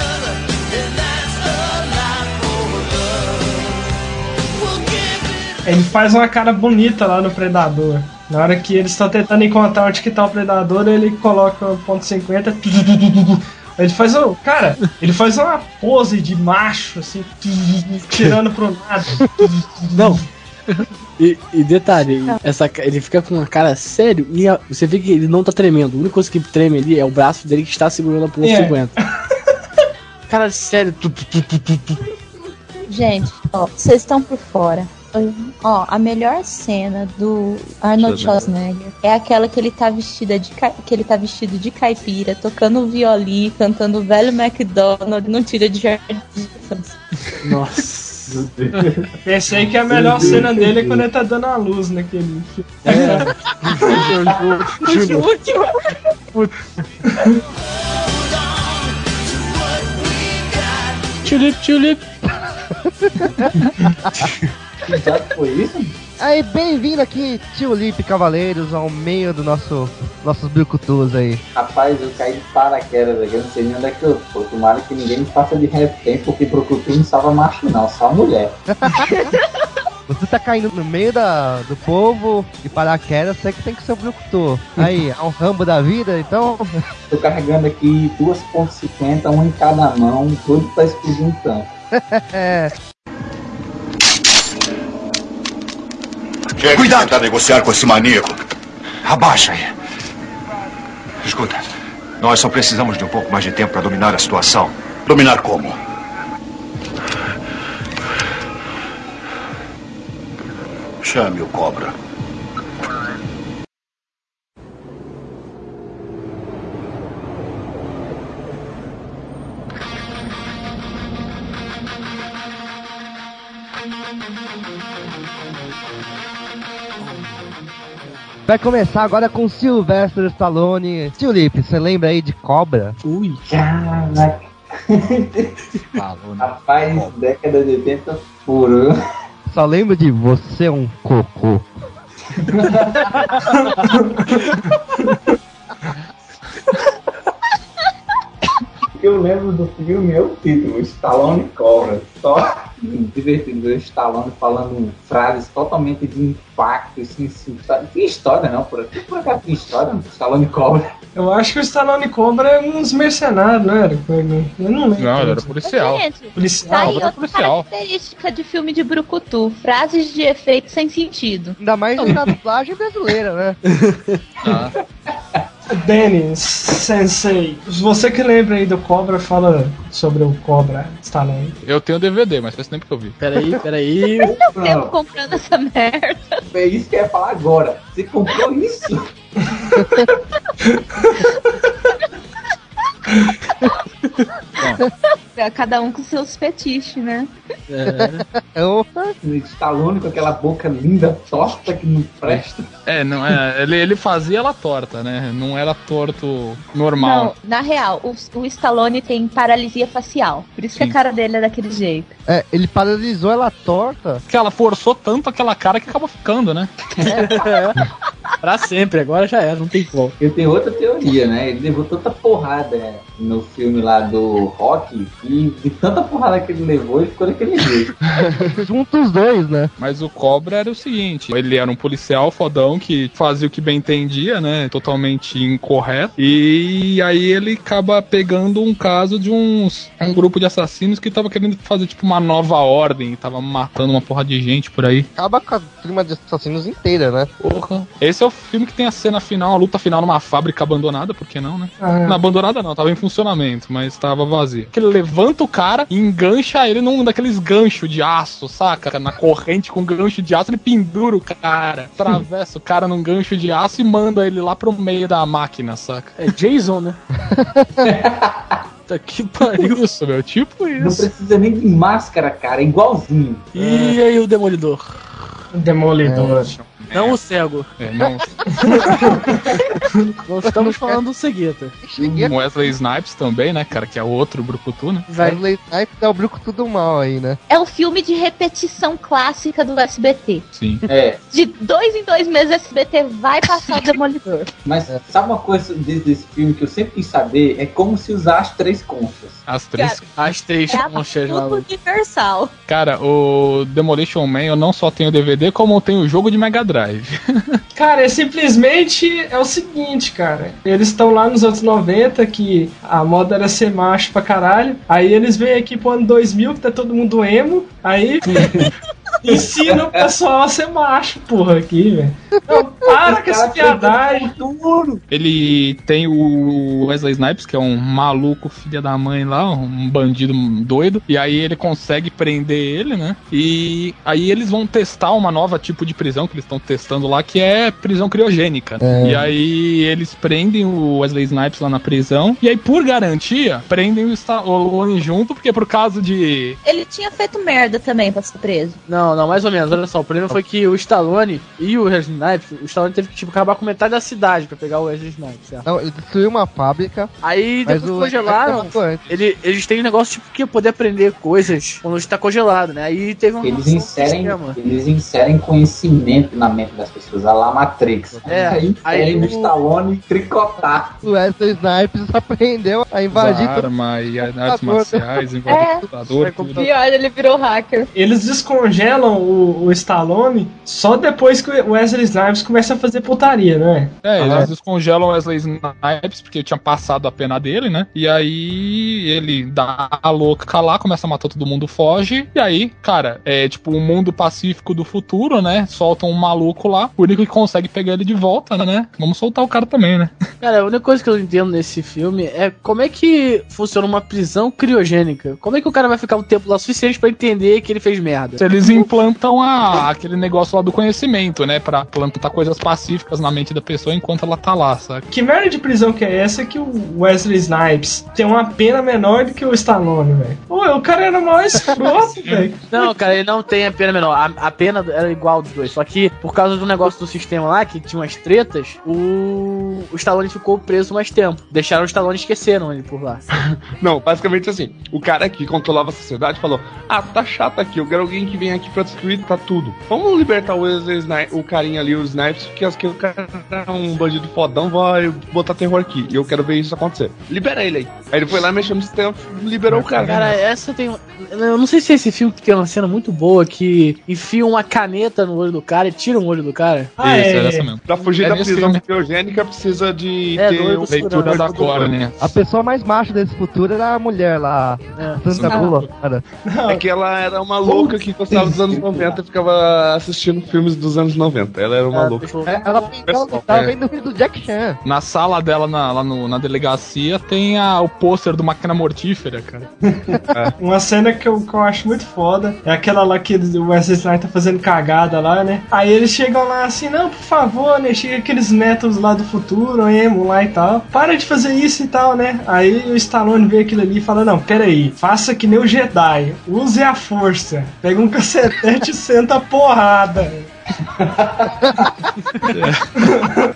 Ele faz uma cara bonita lá no Predador. Na hora que eles estão tentando encontrar onde que tá o Predador, ele coloca o ponto cinquenta. Ele faz um. Cara, ele faz uma pose de macho, assim, tirando pro lado. Não. E, e detalhe, essa, ele fica com uma cara sério e a, você vê que ele não tá tremendo. A única coisa que treme ali é o braço dele que está segurando a ponto É. cinquenta. Cara sério. Tu, tu, tu, tu, tu, tu. Gente, ó, vocês estão por fora. Ó, a melhor cena do Arnold Schwarzenegger é aquela que ele tá vestida de ca... que ele tá vestido de caipira, tocando violino, cantando o velho McDonald, não tira de jardim de infância. Nossa. Pensei que a melhor cena dele é quando ele tá dando a luz naquele filme. Tulip, tulip. Já foi isso? Aí, bem-vindo aqui, Tio Lipe Cavaleiros, ao meio do nosso nossos brucutus aí. Rapaz, eu caí de paraquedas aqui, eu não sei nem onde é que eu tô. Tomara que ninguém me faça de refém, porque Brucutu não salva macho não, só mulher. Você tá caindo no meio da, do povo de paraquedas, você que tem que ser o brucutu. Aí, é um rambo da vida, então... Tô carregando aqui duas ponto cinquenta, um em cada mão, tudo pra explodir um tanque. Quem é que tentar negociar com esse maníaco? Abaixa aí. Escuta, nós só precisamos de um pouco mais de tempo para dominar a situação. Dominar como? Chame o Cobra. Vai começar agora com Sylvester Stallone. Tio Lipe, você lembra aí de Cobra? Ui. Caraca. Rapaz, década de oitenta furo. Só lembro de Você é um Cocô. O que eu lembro do filme é o título, Stallone Cobra. Só divertido ver o Stallone falando frases totalmente de impacto, assim, assim. Não tem história não, por aqui por acaso tem história no Stallone Cobra. Eu acho que o Stallone Cobra é uns mercenários, não era? Eu não lembro. Não, ele era policial. Gente, Policial. tá aí Cobra outra policial. característica de filme de brucutu. Frases de efeito sem sentido. Ainda mais na dublagem brasileira, né? Ah. Dennis Sensei, você que lembra aí do Cobra, fala sobre o Cobra Stallone. Eu tenho D V D, mas faz tempo que eu vi. Peraí, peraí. Eu tempo comprando essa merda. É isso que eu ia falar agora. Você comprou isso? Cada um com seus fetiches, né? É. O Stallone com aquela boca linda, torta que não presta. É, não é. Ele, ele fazia ela torta, né? Não era torto normal. Não, na real, o, o Stallone tem paralisia facial. Por isso que Sim. a cara dele é daquele jeito. É, ele paralisou ela torta. Porque ela forçou tanto aquela cara que acabou ficando, né? Pra sempre, agora já era, não tem como. Eu tenho outra teoria, né? Ele levou tanta porrada no filme lá do Rock e de tanta porrada que ele levou, ele ficou daquele jeito. Juntos os dois, né? Mas o Cobra era o seguinte, ele era um policial fodão que fazia o que bem entendia, né? Totalmente incorreto. E aí ele acaba pegando um caso de uns um grupo de assassinos que tava querendo fazer tipo uma nova ordem, tava matando uma porra de gente por aí. Acaba com a turma de assassinos inteira, né? Porra. Esse é o filme que tem a cena final, a luta final numa fábrica abandonada, por que não, né? Ah. Não, abandonada não, tava em funcionamento, mas tava vazia. Que ele levanta o cara e engancha ele num daqueles ganchos de aço, saca? Na corrente com gancho de aço, ele pendura o cara, atravessa o cara num gancho de aço e manda ele lá pro meio da máquina, saca? É Jason, né? Puta que pariu isso, meu. Tipo Não isso. precisa nem de máscara, cara, é igualzinho. E aí o Demolidor? Demolidor. Não o cego. É, não. Nós estamos falando do Segueta. O Wesley Snipes também, né, cara? Que é o outro brucutu, né? Vai Snipe dá o brucutu do mal aí, né? É o filme de repetição clássica do S B T. Sim. É, De dois em dois meses o S B T vai passar o Demolidor. mas sabe uma coisa desse, desse filme que eu sempre quis saber? É como se usar as três conchas. As três. As três É conchas, tudo maluco. universal. Cara, o Demolition Man eu não só tenho D V D, como eu tenho o jogo de Mega Drive. Cara, é simplesmente é o seguinte, cara. Eles estão lá nos anos noventa, que a moda era ser macho pra caralho. Aí eles vêm aqui pro ano dois mil, que tá todo mundo emo. Aí Ensina o pessoal a ser macho, porra, aqui, velho. Não, para com essa piadagem. Ele tem o Wesley Snipes, que é um maluco filha da mãe lá, um bandido doido, e aí ele consegue prender ele, né? E aí eles vão testar uma nova tipo de prisão que eles estão testando lá, que é prisão criogênica. É. E aí eles prendem o Wesley Snipes lá na prisão, e aí por garantia, prendem o Stallone junto, porque por causa de... Ele tinha feito merda também pra ser preso. Não, não, mais ou menos, olha só, o problema foi que o Stallone e o Wesley Snipes, o Stallone teve que tipo, acabar com metade da cidade pra pegar o Wesley Snipes. Certo? Não, ele destruiu uma fábrica. Aí depois congelaram. Ele, eles têm um negócio tipo que poder aprender coisas quando está congelado, né? Aí teve um eles inserem, eles inserem conhecimento na mente das pessoas, a lá Matrix. É, aí, aí o Stallone tricotar. O Wesley Snipes aprendeu a invadir arma e artes marciais, invadir é. computador. É pior, ele virou hacker. Eles descongelam o, o Stallone só depois que o Wesley Snipes começa a fazer putaria, né? É, eles ah. descongelam o Wesley Snipes porque tinha passado a pena dele, né? E aí ele dá a louca lá, começa a matar todo mundo, foge. E aí, cara, é tipo um mundo pacífico do futuro, né? Soltam um maluco lá, o único que consegue pegar ele de volta, né? Vamos soltar o cara também, né? Cara, a única coisa que eu entendo nesse filme é como é que funciona uma prisão criogênica. Como é que o cara vai ficar um tempo lá suficiente pra entender que ele fez merda? Eles implantam a, aquele negócio lá do conhecimento, né? Pra plantar coisas pacíficas na mente da pessoa enquanto ela tá lá, sabe? Que merda de prisão que é essa que o Wesley Snipes tem uma pena menor do que o Stallone, velho? Pô, o cara era mais escroto, velho. Não, cara, ele não tem a pena menor. A, a pena era igual dos dois. Só que, por causa do negócio do sistema lá, que tinha umas tretas, o, o Stallone ficou preso mais tempo. Deixaram o Stallone, esqueceram ele por lá. Não, basicamente assim, o cara que controlava a sociedade falou, ah, tá chato aqui, eu quero alguém que venha aqui pra destruir, tá tudo. Vamos libertar o Wesley Snipes, o carinha ali, o Snipes, porque acho que o cara é um bandido fodão, vai botar terror aqui. E eu quero ver isso acontecer. Libera ele aí. Aí ele foi lá mexendo no sistema, liberou o cara. Cara, essa tem... Eu não sei se é esse filme que tem uma cena muito boa que enfia uma caneta no olho do cara e tira um olho do cara. Ah, isso, é, é essa mesmo. Pra fugir é da prisão criogênica precisa de é, ter uma leitura da cor, né? A pessoa mais macho desse futuro era a mulher lá, é. Santa Bula, cara. É que ela era uma louca que gostava dos anos noventa e ficava assistindo filmes dos anos noventa. Ela era uma é, louca. É, ela tava vendo o filme do Jack Chan. Na sala dela, na, lá no, na delegacia, tem a, o pôster do Máquina Mortífera, cara. É. Uma cena que eu, que eu acho muito foda é aquela lá que o Wesley Snipes tá fazendo cagada lá, né? Aí eles chegam lá assim, não, por favor, né? Chega aqueles métodos lá do futuro, emo lá e tal. Para de fazer isso e tal, né? Aí o Stallone vê aquilo ali e fala, não, pera aí, faça que nem o Jedi, use a força. Pega um cacetete e senta a porrada. É.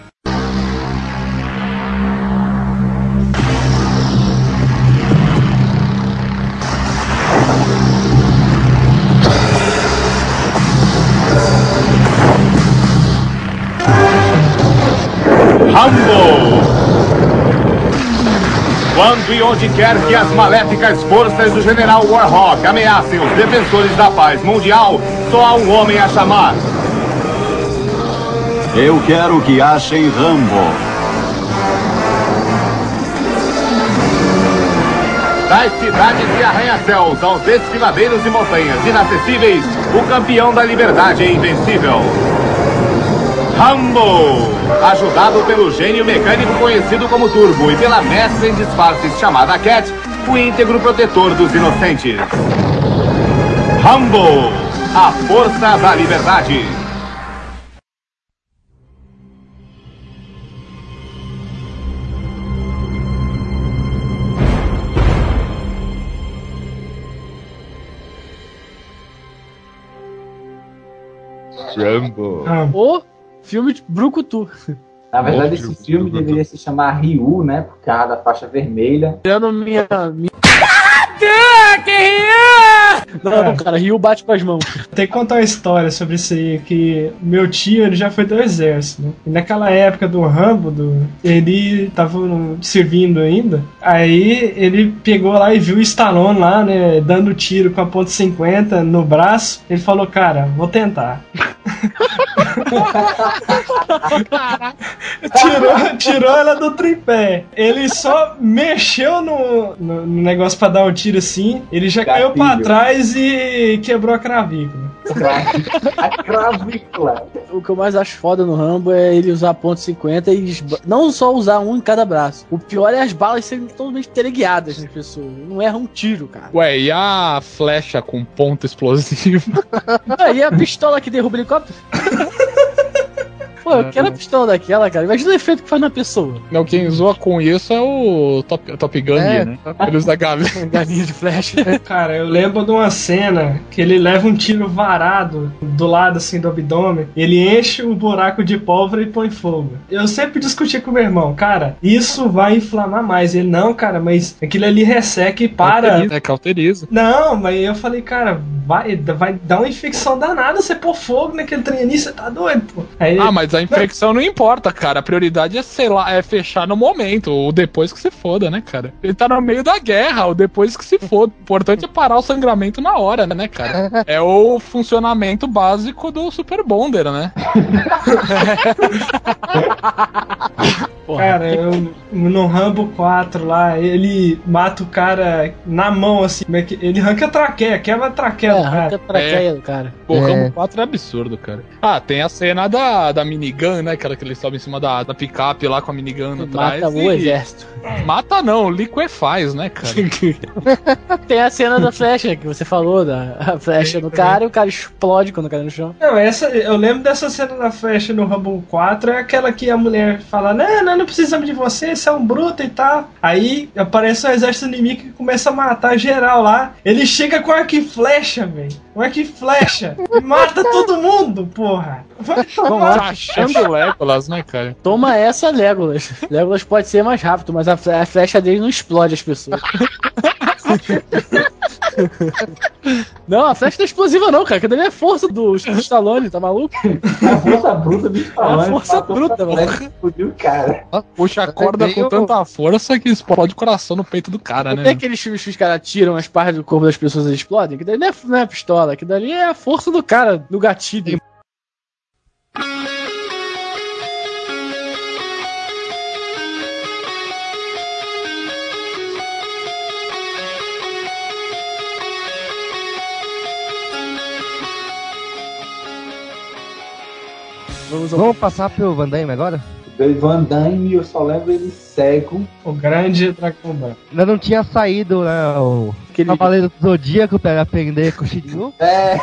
Rambo! Quando e onde quer que as maléficas forças do General Warhawk ameacem os defensores da paz mundial, só há um homem a chamar. Eu quero que achem Rambo. Das cidades e arranha-céus aos desfiladeiros e montanhas inacessíveis, o campeão da liberdade é invencível. Rambo! Ajudado pelo gênio mecânico conhecido como Turbo e pela mestra em disfarces chamada Cat, o íntegro protetor dos inocentes. Rambo! A força da liberdade. Rambo. O filme de Brucutu. Na verdade, esse filme deveria se chamar Ryu, né? Por causa da faixa vermelha. Tirando minha... minha... Que Ryu! Não, cara, Ryu bate com as mãos. Tem que contar uma história sobre isso aí, que meu tio, ele já foi do exército, né? E naquela época do Rambo, do, ele tava servindo ainda, aí ele pegou lá e viu o Stallone lá, né, dando tiro com a ponto cinquenta no braço, ele falou, cara, vou tentar. tirou, tirou ela do tripé. Ele só mexeu no, no, no negócio pra dar um tiro assim, ele já caiu pra trás e quebrou a cravícula. A cravícula. O que eu mais acho foda no Rambo é ele usar ponto cinquenta e esba- não só usar um em cada braço. O pior é as balas serem totalmente teleguiadas nas pessoas. Não erra um tiro, cara. Ué, e a flecha com ponto explosivo? Ah, e a pistola que derruba o helicóptero? Pô, eu quero a pistola daquela, cara. Imagina o efeito que faz na pessoa. Não, quem zoa com isso é o Top, top Gun, É, né? Ele usa galinha. Galinha de flecha. Cara, eu lembro de uma cena que ele leva um tiro varado do lado assim do abdômen, ele enche o buraco de pólvora e põe fogo. Eu sempre discuti com meu irmão, cara, isso vai inflamar mais. Ele, não, cara, mas aquilo ali resseca e para. Cauteriza, é, cauteriza. Não, mas eu falei, cara, vai, vai dar uma infecção danada você pôr fogo naquele trem ali, você tá doido, pô. Aí, Ah, mas a infecção não importa, cara. A prioridade é, sei lá, é fechar no momento. O depois que se foda, né, cara? Ele tá no meio da guerra, o depois que se foda. O importante é parar o sangramento na hora, né, cara? É o funcionamento básico do Super Bonder, né? Cara, eu, no Rambo quatro lá, ele mata o cara na mão, assim. como é que- Ele arranca a traqueia, quebra a traqueia É, do cara. arranca a traqueia do cara. Pô, É. Rambo quatro é absurdo, cara. Ah, tem a cena da, da minigun, né? Aquela que ele sobe em cima da, da picape lá com a minigun atrás. Mata o e- exército. Mata não, liquefaz, né, cara? Tem a cena da flecha que você falou, da a flecha no cara e o cara explode quando cai no chão. Não, essa, eu lembro dessa cena da flecha no Rambo quatro, é aquela que a mulher fala, não, nós não precisamos de você, você é um bruto e tal. Aí aparece um exército inimigo que começa a matar geral lá. Ele chega com arco e flecha, velho. Um arco e flecha. E mata todo mundo, porra. Vai Vamos tomar. lá. Achando Legolas, né, cara? Toma essa, Legolas. Legolas pode ser mais rápido, mas a, fle- a flecha dele não explode as pessoas. Não, a flecha não é explosiva não, cara. Aquilo ali é força do Stallone, tá maluco? A força bruta do Stallone. É a força matou bruta, pra mano. frente, Explodiu o cara. Puxa a corda com tanta força que explode o coração no peito do cara, Não né? tem aqueles filmes que os caras tiram as partes do corpo das pessoas e explodem? Que daí não é, não é pistola, que dali é a força do cara, do gatilho. Vamos, Vamos passar pro Van Damme agora? Do Van Damme, eu só lembro ele cego. O grande dragão branco. Ainda não tinha saído, né, o Cavaleiro do Zodíaco pra aprender com o Shiryu. É.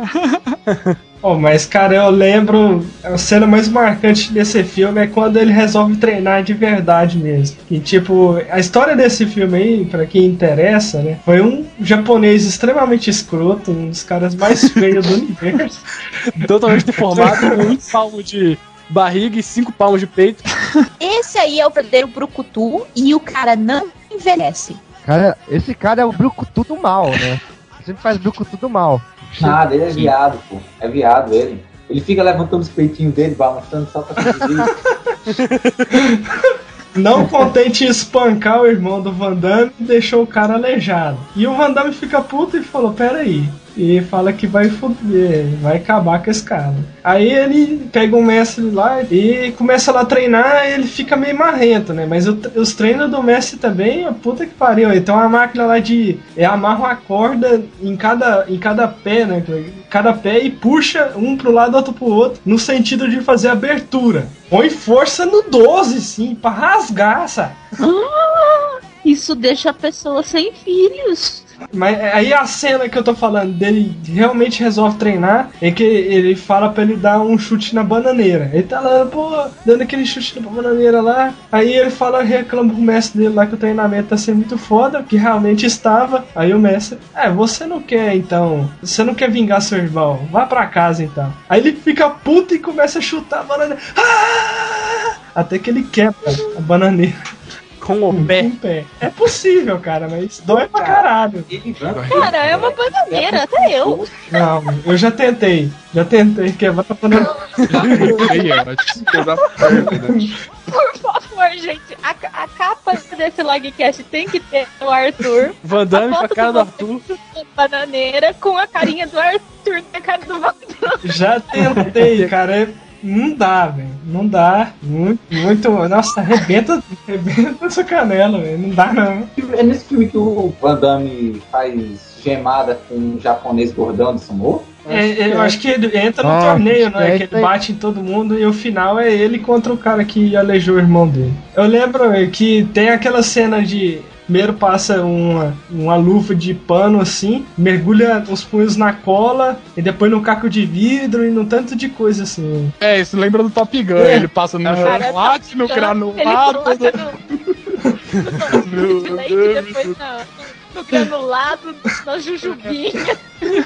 Oh, mas, cara, eu lembro, a cena mais marcante desse filme é quando ele resolve treinar de verdade mesmo. E, tipo, a história desse filme aí, pra quem interessa, né, foi um japonês extremamente escroto, um dos caras mais feios do universo. Totalmente deformado, com um palmo de barriga e cinco palmos de peito. Esse aí é o verdadeiro brucutu e o cara não envelhece. Cara, esse cara é o brucutu do mal, né? Sempre faz brucutu do mal. Nada, ele é viado, pô. É viado ele. Ele fica levantando os peitinhos dele, balançando só pra fugir. Não contente em espancar o irmão do Van Damme, deixou o cara aleijado. E o Van Damme fica puto e falou, pera aí. E fala que vai foder, vai acabar com esse cara. Aí ele pega um mestre lá e começa lá a treinar, e ele fica meio marrento, né? Mas o, os treinos do mestre também, puta que pariu. Ele tem uma máquina lá de... É, amarra uma corda em cada, em cada pé, né? Cada pé e puxa um pro lado, outro pro outro, no sentido de fazer abertura. Põe força no doze, sim, pra rasgar, sabe? Ah, isso deixa a pessoa sem filhos. Mas aí a cena que eu tô falando dele realmente resolve treinar é que ele fala pra ele dar um chute na bananeira. Ele tá lá, pô, dando aquele chute na bananeira lá. Aí ele fala, reclama pro mestre dele lá que o treinamento tá sendo muito foda, que realmente estava. Aí o mestre, é, você não quer então, você não quer vingar seu irmão, vá pra casa então. Aí ele fica puto e começa a chutar a bananeira. Ah! Até que ele quebra a bananeira. Com o pé. Com o pé. É possível, cara, mas dói pra caralho. Cara, é uma bananeira, até eu. Não, eu já tentei. Já tentei quebrar a bananeira. Por favor, gente, a, a capa desse logcast tem que ter o Arthur. Van Damme a com a foto cara do Arthur. Bananeira com a carinha do Arthur na cara do Van Damme. Já tentei, cara. É... Não dá, velho. Não dá. Muito, muito. Nossa, arrebenta, arrebenta essa canela, velho. Não dá, não. É nesse filme que o Van Damme faz gemada com um japonês gordão de sumô? É, eu acho que ele entra no Ah, torneio, né? é Que isso ele aí. bate em todo mundo e o final é ele contra o cara que aleijou o irmão dele. Eu lembro que tem aquela cena de. Primeiro passa uma, uma luva de pano assim, mergulha os punhos na cola, e depois no caco de vidro e num tanto de coisa assim. É, isso lembra do Top Gun. É. Ele passa no chocolate, no granulado. Ele coloca no... de leite e depois no, no granulado, na jujubinha.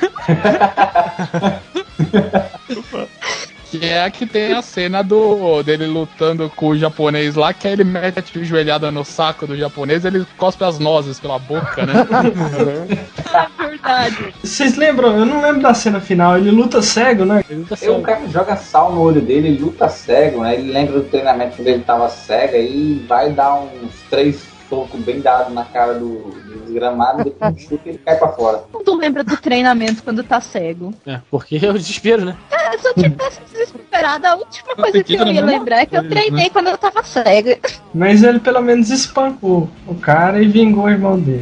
Que é a que tem a cena do dele lutando com o japonês lá, que aí ele mete a joelhada no saco do japonês, ele cospe as nozes pela boca, né? É verdade. Vocês lembram? Eu não lembro da cena final. Ele luta cego, né? Ele luta Eu, o cara joga sal no olho dele, ele luta cego, né? Ele lembra do treinamento quando ele tava cego e vai dar uns três socos bem dados na cara do, do desgramado, depois um chute e ele cai pra fora. Tu lembra do treinamento quando tá cego? É, porque é o desespero, né? É, se eu tivesse desesperado, a última coisa que eu ia mesma lembrar é que eu coisa, treinei né? quando eu tava cega. Mas ele pelo menos espancou o cara e vingou o irmão dele.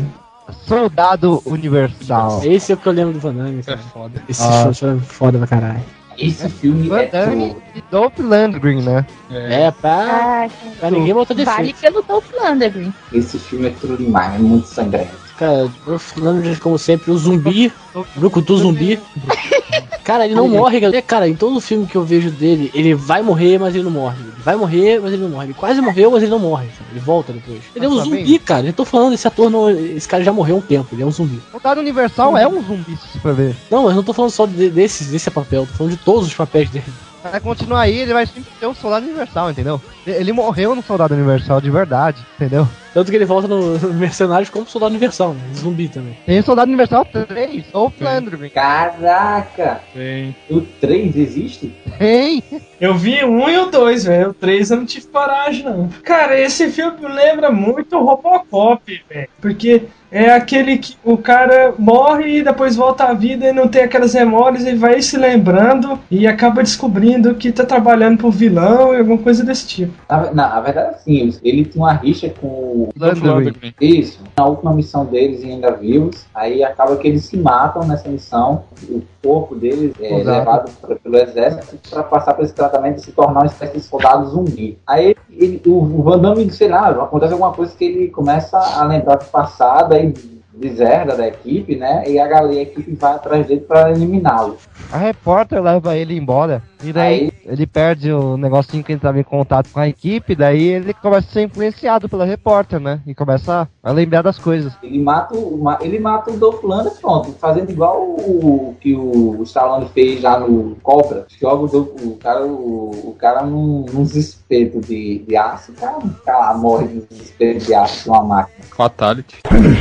Soldado Universal. Esse é o que eu lembro do Van Damme. Cara. É foda. Esse Ah. filme é foda pra caralho. Esse filme Van é Damme todo. e Dolph Lundgren, né? É, pra, Ah, pra ninguém botar defeito. vale pelo Dolph Lundgren. Esse filme é tudo demais, é muito sangrento. Cara, eu falando como sempre, o zumbi, Brucutu zumbi. Cara, ele não morre, galera. Cara, em todo filme que eu vejo dele, ele vai morrer, mas ele não morre. Ele vai morrer, mas ele não morre. Ele quase morreu, mas ele não morre. Sabe? Ele volta depois. Ele é um Mas tá zumbi, bem. cara. Eu tô falando, esse ator não. Esse cara já morreu há um tempo, ele é um zumbi. Soldado Universal é um zumbi, se for ver. Não, mas não tô falando só de, desse, desse papel, tô falando de todos os papéis dele. Vai continuar aí, ele vai sempre ser um Soldado Universal, entendeu? Ele morreu no Soldado Universal de verdade, entendeu? Tanto que ele volta no, no Mercenários como soldado universal, né? Zumbi também. Tem o Soldado Universal três, ou Flandre. Caraca! Tem. O três existe? Tem! Eu vi o um e o dois, velho. O três eu não tive coragem, não. Cara, esse filme lembra muito o Robocop, velho. Porque é aquele que o cara morre e depois volta à vida e não tem aquelas memórias e vai se lembrando e acaba descobrindo que tá trabalhando pro vilão e alguma coisa desse tipo. Na, na, na verdade, sim, ele tinha uma rixa com o Lundgren. Isso, na última missão deles ainda vivos, aí acaba que eles se matam nessa missão, o corpo deles é Exato. levado pra, pelo exército para passar por esse tratamento e se tornar uma espécie de soldado zumbi. Aí ele, o, o Van Damme, sei lá, acontece alguma coisa que ele começa a lembrar do passado, aí deserda da equipe, né? E a galera, a equipe vai atrás dele para eliminá-lo. A repórter leva ele embora. E daí Aí- ele perde o negocinho que ele tava em contato com a equipe. Daí ele começa a ser influenciado pela repórter, né? E começa a lembrar das coisas. Ele mata o, ma- ele mata o Dolph Lundgren, pronto, fazendo igual o, o que o Stallone fez já no Cobra. Joga o, Dolph- o cara, o, o cara num, num desespeto de, de aço, o cara, o cara morre de desespero de aço de uma máquina. Fatality.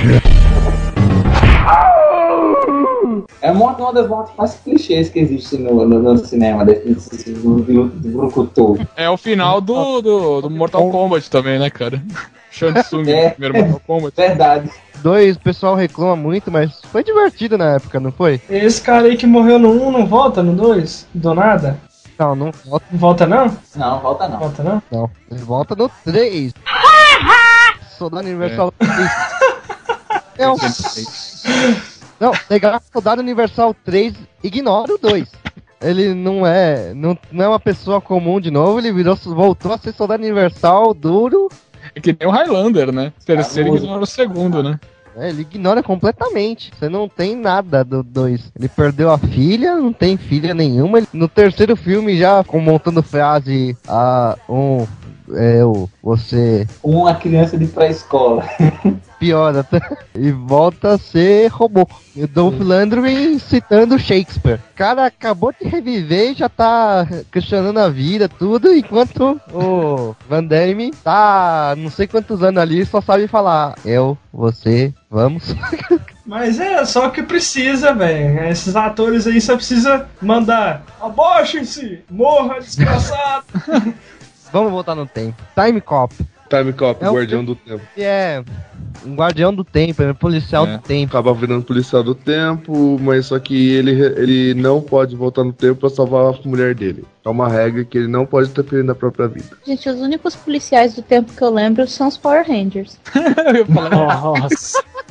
É uma, uma das mortes mais clichês que existe no, no, no cinema, desse do luta de Brucutu. É o final do, do, do Mortal Kombat também, né, cara? Shang Tsung, É. primeiro Mortal Kombat. Verdade. Dois, o pessoal reclama muito, mas foi divertido na época, não foi? Esse cara aí que morreu no um não volta no dois? Do nada? Não, não volta. Não volta não? Não, volta não. Volta não? Não, ele volta no três. Soldado Universal três. É um... Não, legal, Soldado Universal três ignora o dois. Ele não é, não, não é uma pessoa comum de novo, ele virou, voltou a ser Soldado Universal duro. É que nem o Highlander, né? Terceiro Ah, ignora o segundo, né? É, ele ignora completamente. Você não tem nada do dois. Ele perdeu a filha, não tem filha nenhuma. Ele- no terceiro filme já com montando frase a um é o você Uma criança de pré-escola. piora até e volta a ser robô. E o Dolph Lundgren citando Shakespeare. O cara acabou de reviver e já tá questionando a vida, tudo, enquanto o Van Damme tá não sei quantos anos ali, só sabe falar eu, você, vamos. Mas é só o que precisa, velho. Esses atores aí só precisa mandar abochem-se, morra, desgraçado. Vamos voltar no tempo. Time Cop. Time Cop, É o Guardião do Tempo. Que é um guardião do tempo, é um policial É. do tempo. Acaba virando policial do tempo, mas só que ele, ele não pode voltar no tempo pra salvar a mulher dele. É uma regra que ele não pode interferir na própria vida. Gente, os únicos policiais do tempo que eu lembro são os Power Rangers. Nossa.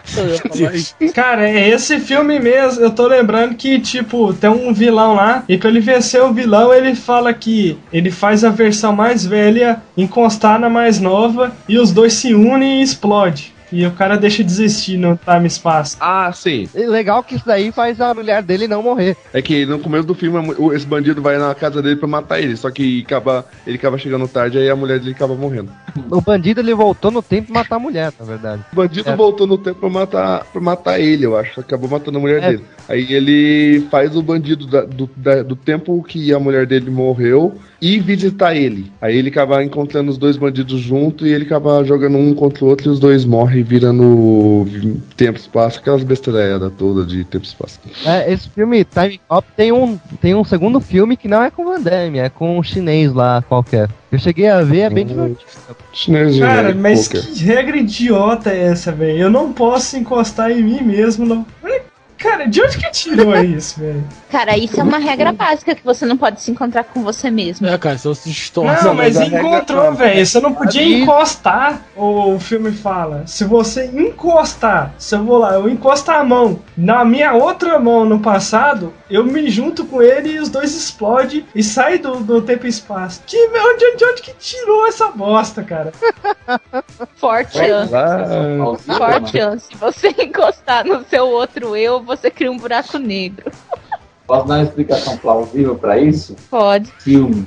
Cara, é esse filme mesmo, eu tô lembrando que, tipo, tem um vilão lá, e pra ele vencer o vilão, ele fala que ele faz a versão mais velha encostar na mais nova, e os dois se unem e explodem. E o cara deixa de existir no time espaço. Ah, sim. E legal que isso daí faz a mulher dele não morrer. É que no começo do filme, esse bandido vai na casa dele pra matar ele, só que acaba, ele acaba chegando tarde, aí a mulher dele acaba morrendo. O bandido, ele voltou no tempo pra matar a mulher, na verdade. O bandido é. voltou no tempo pra matar, pra matar ele, eu acho. Acabou matando a mulher É. dele. Aí ele faz o bandido da, do, da, do tempo que a mulher dele morreu e visitar ele. Aí ele acaba encontrando os dois bandidos juntos e ele acaba jogando um contra o outro e os dois morrem virando tempo e espaço, aquelas besteiras todas de tempo e espaço. É, esse filme, Time Cop, tem um, tem um segundo filme que não é com Van Damme, é com um chinês lá qualquer. Eu cheguei a ver, é bem divertido. Chinês, Cara, né? mas Poker. que regra idiota é essa, velho? Eu não posso encostar em mim mesmo. Não... Cara, de onde que tirou isso, velho? Cara, isso é uma regra básica, que você não pode se encontrar com você mesmo. É, cara, se você distorce. Não, mas mas a encontrou, regra- velho. Você não podia Aí- encostar. O filme fala: se você encostar, se eu vou lá, eu encostar a mão na minha outra mão no passado, eu me junto com ele e os dois explodem e saem do, do tempo e espaço. Que, onde, de onde que tirou essa bosta, cara? Forte Ué, chance. Ah, Forte chance. Se você encostar no seu outro eu, você cria um buraco negro. Posso dar uma explicação plausível pra isso? Pode. Filme.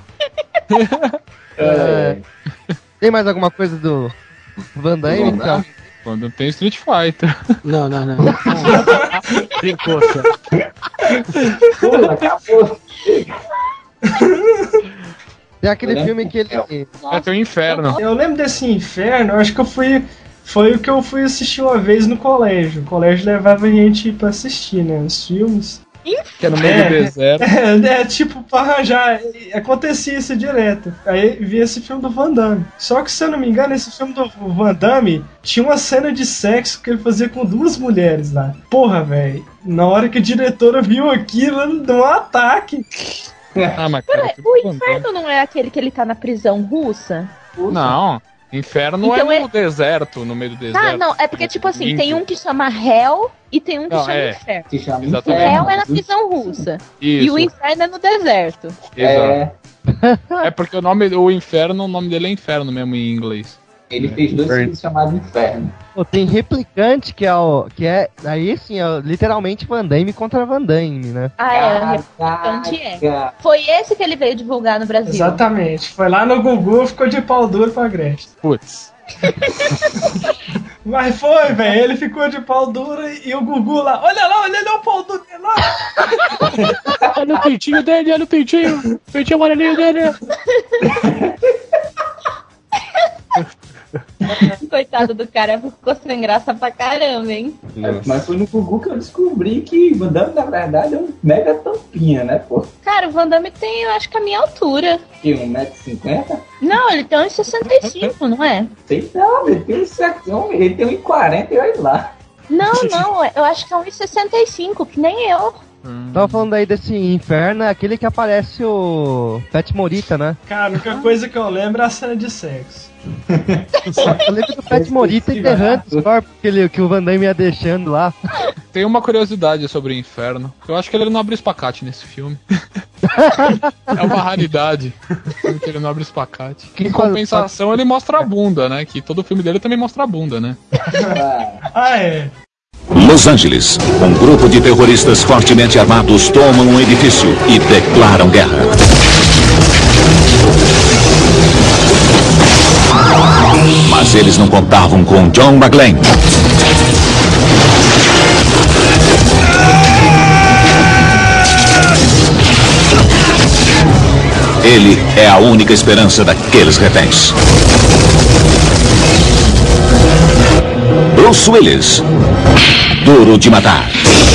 É. Tem mais alguma coisa do Van Damme? Van Então? Damme? Quando tem Street Fighter. Não, não, não. Brincou, cara. Pula, acabou. Tem aquele Eu filme lembro que ele... É, tem o Inferno. Eu lembro desse inferno, eu acho que eu fui. Foi o que eu fui assistir uma vez no colégio. O colégio levava a gente pra assistir, né? Os filmes. Que é no meio do deserto. É, é, tipo, pra arranjar. Acontecia isso direto. Aí vi esse filme do Van Damme. Só que, se eu não me engano, esse filme do Van Damme tinha uma cena de sexo que ele fazia com duas mulheres lá. Porra, velho. Na hora que a diretora viu aquilo, ela deu um ataque. Ah, mas cara, Ué, tudo o bom, inferno não é aquele que ele tá na prisão russa? Não. Inferno Então é no é- deserto, no meio do deserto. Ah, não, é porque, tipo assim, Limpo. tem um que chama Hell e tem um que Não, chama é. Inferno. Se chama O Exatamente. Inferno. Hell é na prisão russa. E Isso. o Inferno é no deserto. Exato. É, É porque o nome, o Inferno, o nome dele é Inferno mesmo em inglês. ele fez dois Inferno. filmes chamados Inferno. Pô, tem Replicante, que é o... Que é, aí sim, é literalmente Van Damme contra Van Damme, né? Ah, é. Replicante é. Caraca. Foi esse que ele veio divulgar no Brasil. Exatamente. Foi lá no Gugu, ficou de pau duro pra Gretchen. Putz. Mas foi, velho. Ele ficou de pau duro e o Gugu lá. Olha lá, olha lá o pau duro dele lá. Olha o peitinho dele, olha o peitinho. O peitinho amarelinho dele. Coitado do cara, ficou sem graça pra caramba, hein? Mas foi no Gugu que eu descobri que o Van Damme, na verdade, é um mega tampinha, né, pô? Cara, o Van Damme tem, eu acho que a minha altura. Que um metro e cinquenta? Não, ele tem uns sessenta e cinco, não é? Sei não, ele tem um secção, ele tem um e quarenta e olha lá. Não, não, eu acho que é uns sessenta e cinco, que nem eu. Tava falando aí desse Inferno, é aquele que aparece o Pet Morita, né? Cara, a única coisa que eu lembro é a cena de sexo. Eu lembro do Pet Morita enterrando os corpos que, ele, que o Van Damme ia deixando lá. Tem uma curiosidade sobre o Inferno. Eu acho que ele não abre espacate nesse filme. É uma raridade. Que ele não abre espacate. Em compensação, ele mostra a bunda, né? Que todo filme dele também mostra a bunda, né? Ah, é. Los Angeles. Um grupo de terroristas fortemente armados tomam um edifício e declaram guerra. Mas eles não contavam com John McClane. Ele é a única esperança daqueles reféns. Bruce Willis. Duro de Matar.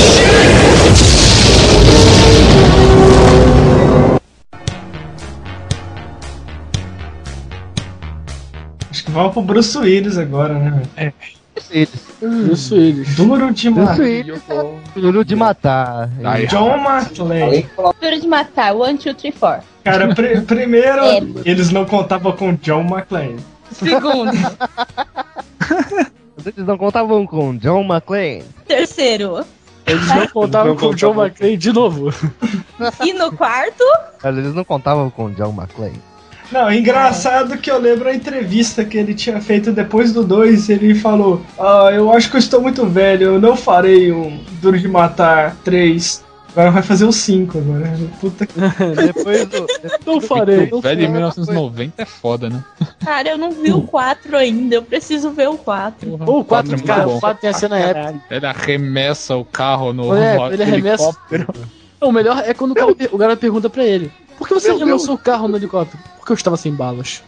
Acho que vamos pro Bruce Willis agora, né, velho? É. Bruce Willis. Duro de Bruce matar. Willis é duro de matar. Aí, John McClane. Duro de matar, one, two, three, four. Cara, pri- primeiro, É. eles não contavam com John McClane. Segundo, Eles não contavam com John McClane. Terceiro. Eles não contavam com o John McClane de novo. E no quarto? Eles não contavam com John McClane. Não, engraçado que eu lembro a entrevista que ele tinha feito depois do dois, ele falou: ah, eu acho que eu estou muito velho, eu não farei um Duro de Matar três. Agora vai fazer o cinco agora. Puta que... Depois do... Não farei. O velho em mil novecentos e noventa é foda, né? Cara, eu não vi o quatro ainda, eu preciso ver o quatro. Pô, o quatro, é cara, muito o quatro tem a cena épica. Ele arremessa o carro no, É, no ele arremessa. helicóptero. Não, o melhor é quando o, cara, o garoto pergunta pra ele: por que você Meu arremessou o carro no helicóptero? Porque eu estava sem balas.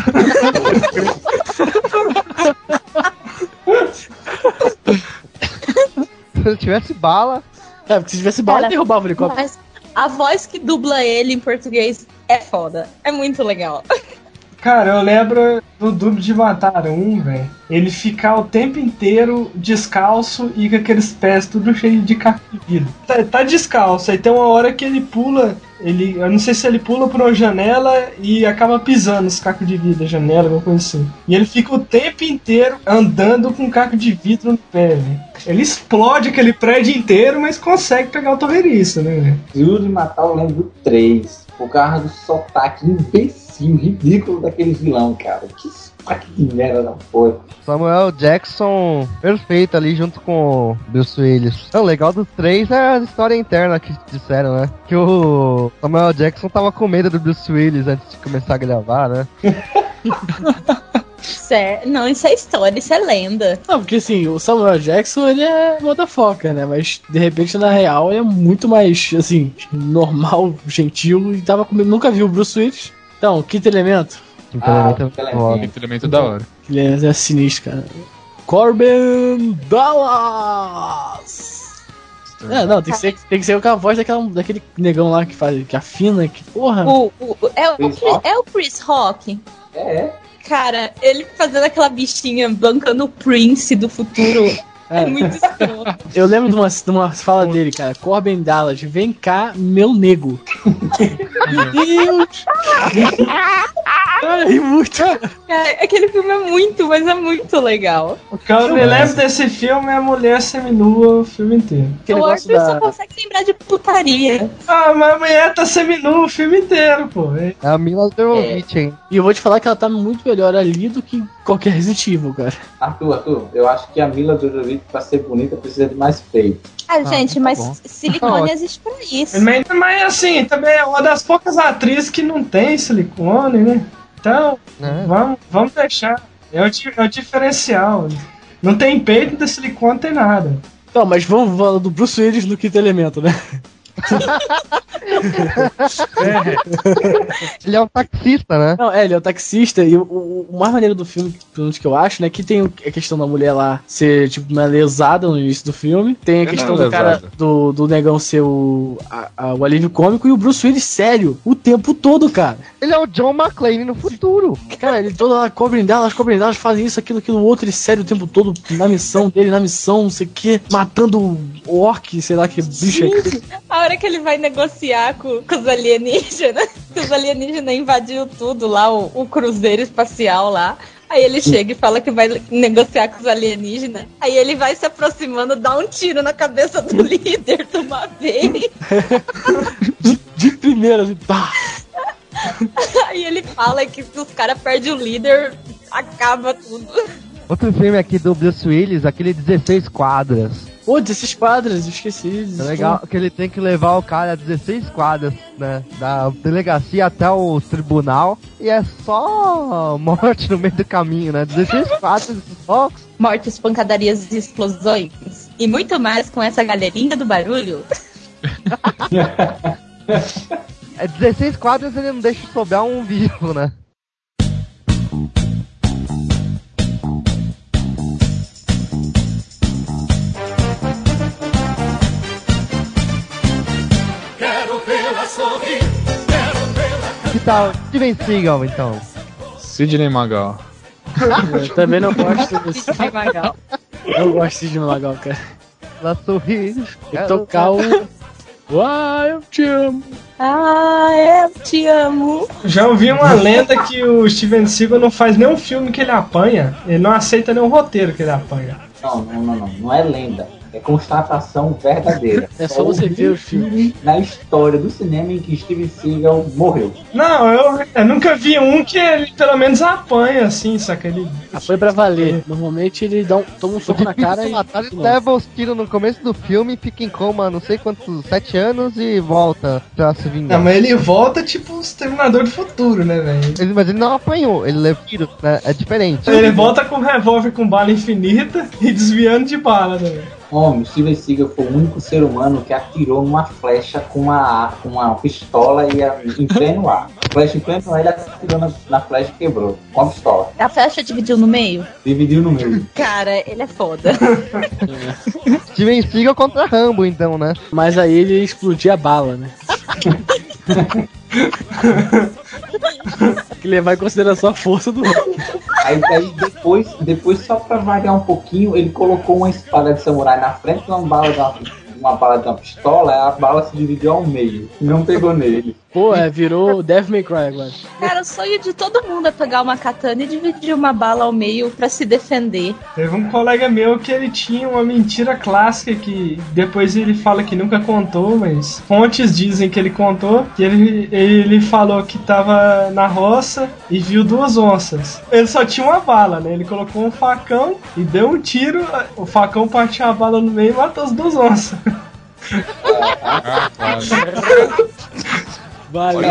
Se eu tivesse bala. É, porque se tivesse bala, Cara, ele derrubava o helicóptero. Mas a voz que dubla ele em português é foda. É muito legal. Cara, eu lembro do Duro de Matar um, velho. Ele ficar o tempo inteiro descalço e com aqueles pés tudo cheio de caco de vidro. Tá, tá descalço, aí tem uma hora que ele pula, ele, eu não sei se ele pula por uma janela e acaba pisando os cacos de vidro, a janela, alguma coisa assim. E ele fica o tempo inteiro andando com caco de vidro no pé, velho. Ele explode aquele prédio inteiro, mas consegue pegar o torreiriço, né, velho? Duro de Matar, eu lembro do três. Por causa do sotaque imbecil, ridículo daquele vilão, cara. Que sotaque de merda não foi. Samuel Jackson perfeito ali junto com o Bruce Willis. O legal dos três é a história interna que disseram, né? Que o Samuel Jackson tava com medo do Bruce Willis antes de começar a gravar, né? Certo. Não, isso é história, isso é lenda. Não, porque assim, o Samuel Jackson, ele é motherfucker, né? Mas, de repente, na real, ele é muito mais, assim, normal, gentil, e tava com... nunca viu o Bruce Willis. Então, quinto elemento. Quinto Ah, elemento quinto é elemento. foda. Quinto elemento da hora. Ele é, é sinistro, cara. Corbin Dallas! É, não, tem que ser, tem que ser com a voz daquela, daquele negão lá que faz, que afina, que porra. O, o, é, o, Chris Chris- Rock? é o Chris Rock. É, Cara, ele fazendo aquela bichinha bancando o Prince do futuro. É, É. muito escroto. Eu lembro de uma, de uma fala dele, cara. Corbin Dallas, vem cá, meu nego. Meu Deus! Ai, muito. Cara, aquele filme é muito, mas é muito legal. O que eu me lembro desse filme é a mulher seminua o filme inteiro. Aquele O negócio Arthur só da... consegue lembrar de putaria. Ah, mas a mulher tá seminua o filme inteiro, pô. É. É a Mila Jovovich, hein? E eu vou te falar que ela tá muito melhor ali do que qualquer Resident Evil, cara. Arthur, Arthur, eu acho que a Mila Jovovich, pra ser bonita, precisa de mais peito. Ah, gente, mas bom. silicone Não, existe pra isso. Mas, mas assim, também é uma das poucas atrizes que não tem silicone, né? Então, É. vamos, vamos deixar. É o, di- é o diferencial. Não tem peito, não tem silicone, não tem nada. Então, mas vamos falar do Bruce Willis no quinto elemento, né? Ele é um taxista, né? Não, é, ele é o taxista e o, o, o mais maneiro do filme, pelo menos que eu acho, né, que tem a questão da mulher lá ser, tipo, uma lesada no início do filme, tem a É questão não, do cara, lesada. do, do negão ser o, a- a- o alívio cômico e o Bruce Willis sério, o tempo todo, cara. Ele é o John McClane no futuro. Cara, ele toda lá, cobrem delas, cobrem delas, fazem isso, aquilo, aquilo, outro, ele sério o tempo todo, na missão dele, na missão, não sei o que, matando o orc, sei lá que bicho é aquele. A hora que ele vai negociar com, com os alienígenas, que os alienígenas invadiu tudo lá, o, o cruzeiro espacial lá. Aí ele chega e fala que vai negociar com os alienígenas. Aí ele vai se aproximando, dá um tiro na cabeça do líder de uma vez. de, de primeira, assim, pá. Aí ele fala que se os caras perdem o líder, acaba tudo. Outro filme aqui do Bruce Willis, aquele dezesseis quadras. Pô, dezesseis quadras, eu esqueci. É legal que ele tem que levar o cara a dezesseis quadras, né? Da delegacia até o tribunal. E é só morte no meio do caminho, né? dezesseis quadras só. Mortes, pancadarias e explosões. E muito mais com essa galerinha do barulho. É dezesseis quadras, ele não deixa sobrar um vivo, né? Que tal? Steven Seagal, então. Sidney Magal. Eu também não gosto desse. Sidney Magal. Eu gosto de Sidney Magal, cara. Ela sorri. E tocar o. Ah, eu te amo. Ah, eu te amo. Já ouvi uma lenda que o Steven Seagal não faz nenhum filme que ele apanha. Ele não aceita nenhum roteiro que ele apanha. Não, não, não, não. Não é lenda. É constatação verdadeira. É só você ver os filmes. Na história do cinema em que Steven Seagal morreu. Não, eu, eu nunca vi um que ele pelo menos apanha, assim, saca? Ele... Apanha pra valer. Normalmente ele dá um, toma um soco na cara e... Matar, ele leva os tiros no começo do filme, fica em coma não sei quantos, sete anos e volta pra se vingar. Não, mas ele volta tipo o Exterminador do Futuro, né, velho? Ele, mas ele não apanhou, ele leva tiro, né? É diferente. Ele volta com um revólver com bala infinita e desviando de bala, né, velho? Homem, Steven Seagal foi o único ser humano que atirou numa flecha com uma, com uma pistola e a, em pleno ar. A flecha em pleno ar, ele atirou na, na flecha e quebrou. Com a pistola. A flecha dividiu no meio? Dividiu no meio. Cara, ele é foda. Steven Seagal contra Rambo, então, né? Mas aí ele explodia a bala, né? Que levar em consideração a força do Rambo. Aí, aí depois, depois, só pra variar um pouquinho, ele colocou uma espada de samurai na frente de uma bala de uma, uma bala de uma pistola, a bala se dividiu ao meio. Não pegou nele. Pô, é, virou Devil May Cry agora. Cara, o sonho de todo mundo é pegar uma katana e dividir uma bala ao meio pra se defender. Teve um colega meu que ele tinha uma mentira clássica que depois ele fala que nunca contou, mas fontes dizem que ele contou, que ele, ele falou que tava na roça e viu duas onças. Ele só tinha uma bala, né? Ele colocou um facão e deu um tiro, o facão partiu a bala no meio e matou as duas onças. Ah, claro. Valeu.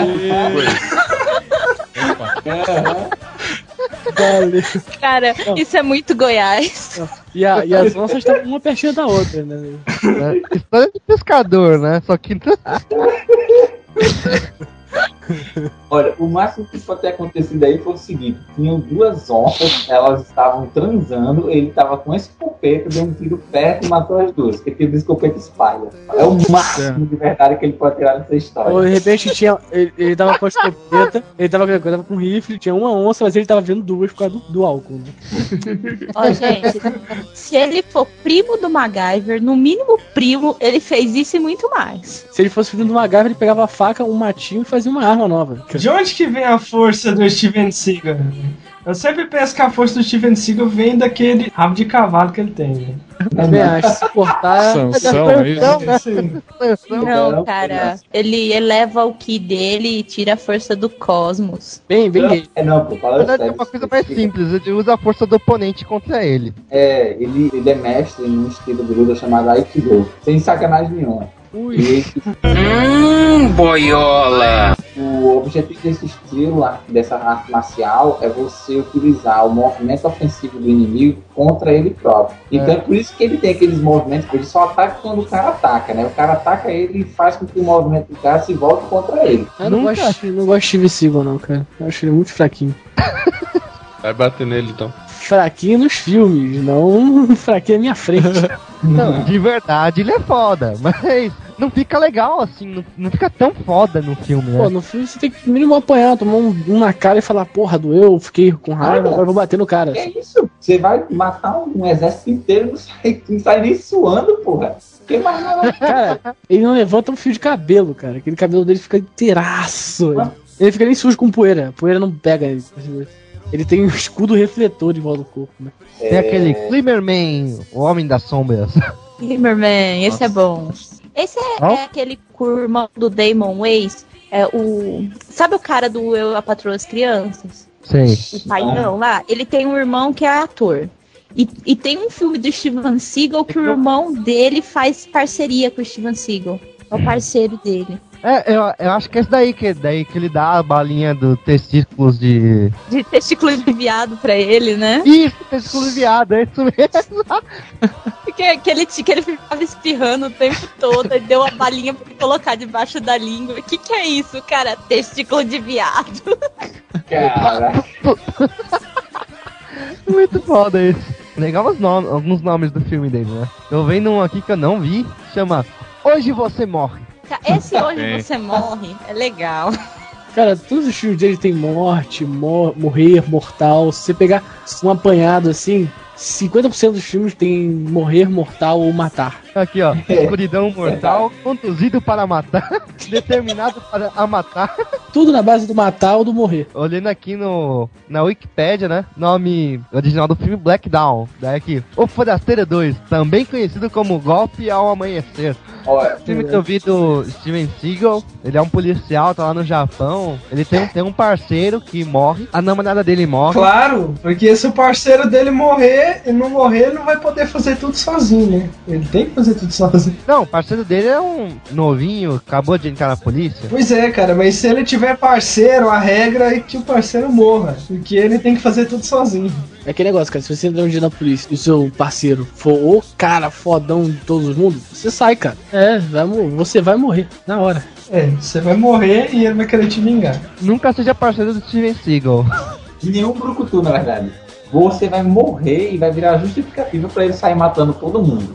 Valeu. Cara, isso é muito Goiás. E, a, e as onças estão uma pertinho da outra, né? É, história de pescador, né? Só que... Olha, o máximo que pode ter acontecido aí foi o seguinte: tinham duas onças, elas estavam transando, ele estava com esse escopeta, deu um tiro perto e matou as duas, porque tiro de escopeta espalha. É o máximo de verdade que ele pode tirar dessa história. Ou de repente tinha, ele, ele tava com a escopeta, ele tava, ele tava com rifle, tinha uma onça, mas ele tava vendo duas por causa do, do álcool. Né? Ó, gente, se ele for primo do MacGyver, no mínimo primo, ele fez isso e muito mais. Se ele fosse filho do MacGyver, ele pegava a faca, um matinho e fazia uma arma nova. De onde que vem a força do Steven Seagal? Eu sempre penso que a força do Steven Seagal vem daquele rabo de cavalo que ele tem, né? Também acho, se cortar... Sansão, é isso? Não, cara, ele eleva o ki dele e tira a força do cosmos. Bem, bem. É, não, pô, fala Na verdade, é sério. uma coisa mais simples, ele usa a força do oponente contra ele. É, ele, ele é mestre num estilo de luta chamado Aikido, sem sacanagem nenhuma. Ui. E Hum, boiola! o objetivo desse estilo, dessa arte marcial, é você utilizar o movimento ofensivo do inimigo contra ele próprio. Então é, é por isso que ele tem aqueles movimentos, ele só ataca quando o cara ataca, né? O cara ataca ele e faz com que o movimento do cara se volte contra ele. Eu não gosto, não gosto de Steven Seagal, não, cara. Eu acho ele muito fraquinho. Vai bater nele, então. Fraquinho nos filmes, não fraquinho na minha frente. Não, de verdade ele é foda, mas não fica legal assim, não, não fica tão foda no filme, né? Pô, no filme você tem que no mínimo apanhar, tomar um, um na cara e falar, porra, doeu, fiquei com raiva, agora eu vou bater no cara. Que é isso? Você vai matar um exército inteiro, não sai, não sai nem suando, porra. Que mais nada. Cara, ele não levanta um fio de cabelo, cara. Aquele cabelo dele fica inteiraço. Ele, ele fica nem sujo com poeira. A poeira não pega ele. Ele tem um escudo refletor de volta do corpo, né? Tem é... aquele Glimmerman, o Homem das Sombras. Glimmerman, esse Nossa. é bom. Esse é, oh? é aquele irmão do Damon Wayans. É o... Sabe o cara do Eu, a Patroa das Crianças? Sei. O paizão lá? Ele tem um irmão que é ator. E, e tem um filme do Steven Seagal que o irmão dele faz parceria com o Steven Seagal. É o parceiro dele. É, eu, eu acho que é esse daí que, daí que ele dá a balinha do testículos de... De testículo de viado pra ele, né? Isso, testículo de viado, é isso mesmo. que, que, ele, que ele ficava espirrando o tempo todo e deu a balinha pra ele colocar debaixo da língua. O que que é isso, cara? Testículo de viado. Cara... Muito foda esse. Legal os nomes, alguns nomes do filme dele, né? Eu vendo um aqui que eu não vi, chama Hoje Você Morre. Esse Hoje Você Morre é legal. Cara, todos os filmes dele tem morte, mor- morrer, mortal. Se você pegar um apanhado assim, cinquenta por cento dos filmes tem morrer, mortal ou matar. Aqui, ó. Escuridão mortal, conduzido para matar, determinado para a matar. Tudo na base do matar ou do morrer. Olhando aqui no, na Wikipédia, né? Nome original do filme, Black Dawn. Daí aqui, O Forasteiro dois, também conhecido como Golpe ao Amanhecer. Olha, filme que eu vi do Steven Seagal. Ele é um policial, tá lá no Japão. Ele tem, tem um parceiro que morre. A namorada dele morre. Claro, porque se o parceiro dele morrer e não morrer, ele não vai poder fazer tudo sozinho, né? Ele tem que fazer tudo sozinho. Não, o parceiro dele é um novinho, acabou de entrar na polícia. Pois é, cara, mas se ele tiver parceiro, a regra é que o parceiro morra. Porque ele tem que fazer tudo sozinho. É aquele negócio, cara, se você entrar um dia na polícia e o seu parceiro for o cara fodão de todos os mundos, você sai, cara. É, vai, você vai morrer na hora. É, você vai morrer e ele vai querer te vingar. Nunca seja parceiro do Steven Seagal. E nenhum brucutu, na verdade. Você vai morrer e vai virar justificativa pra ele sair matando todo mundo.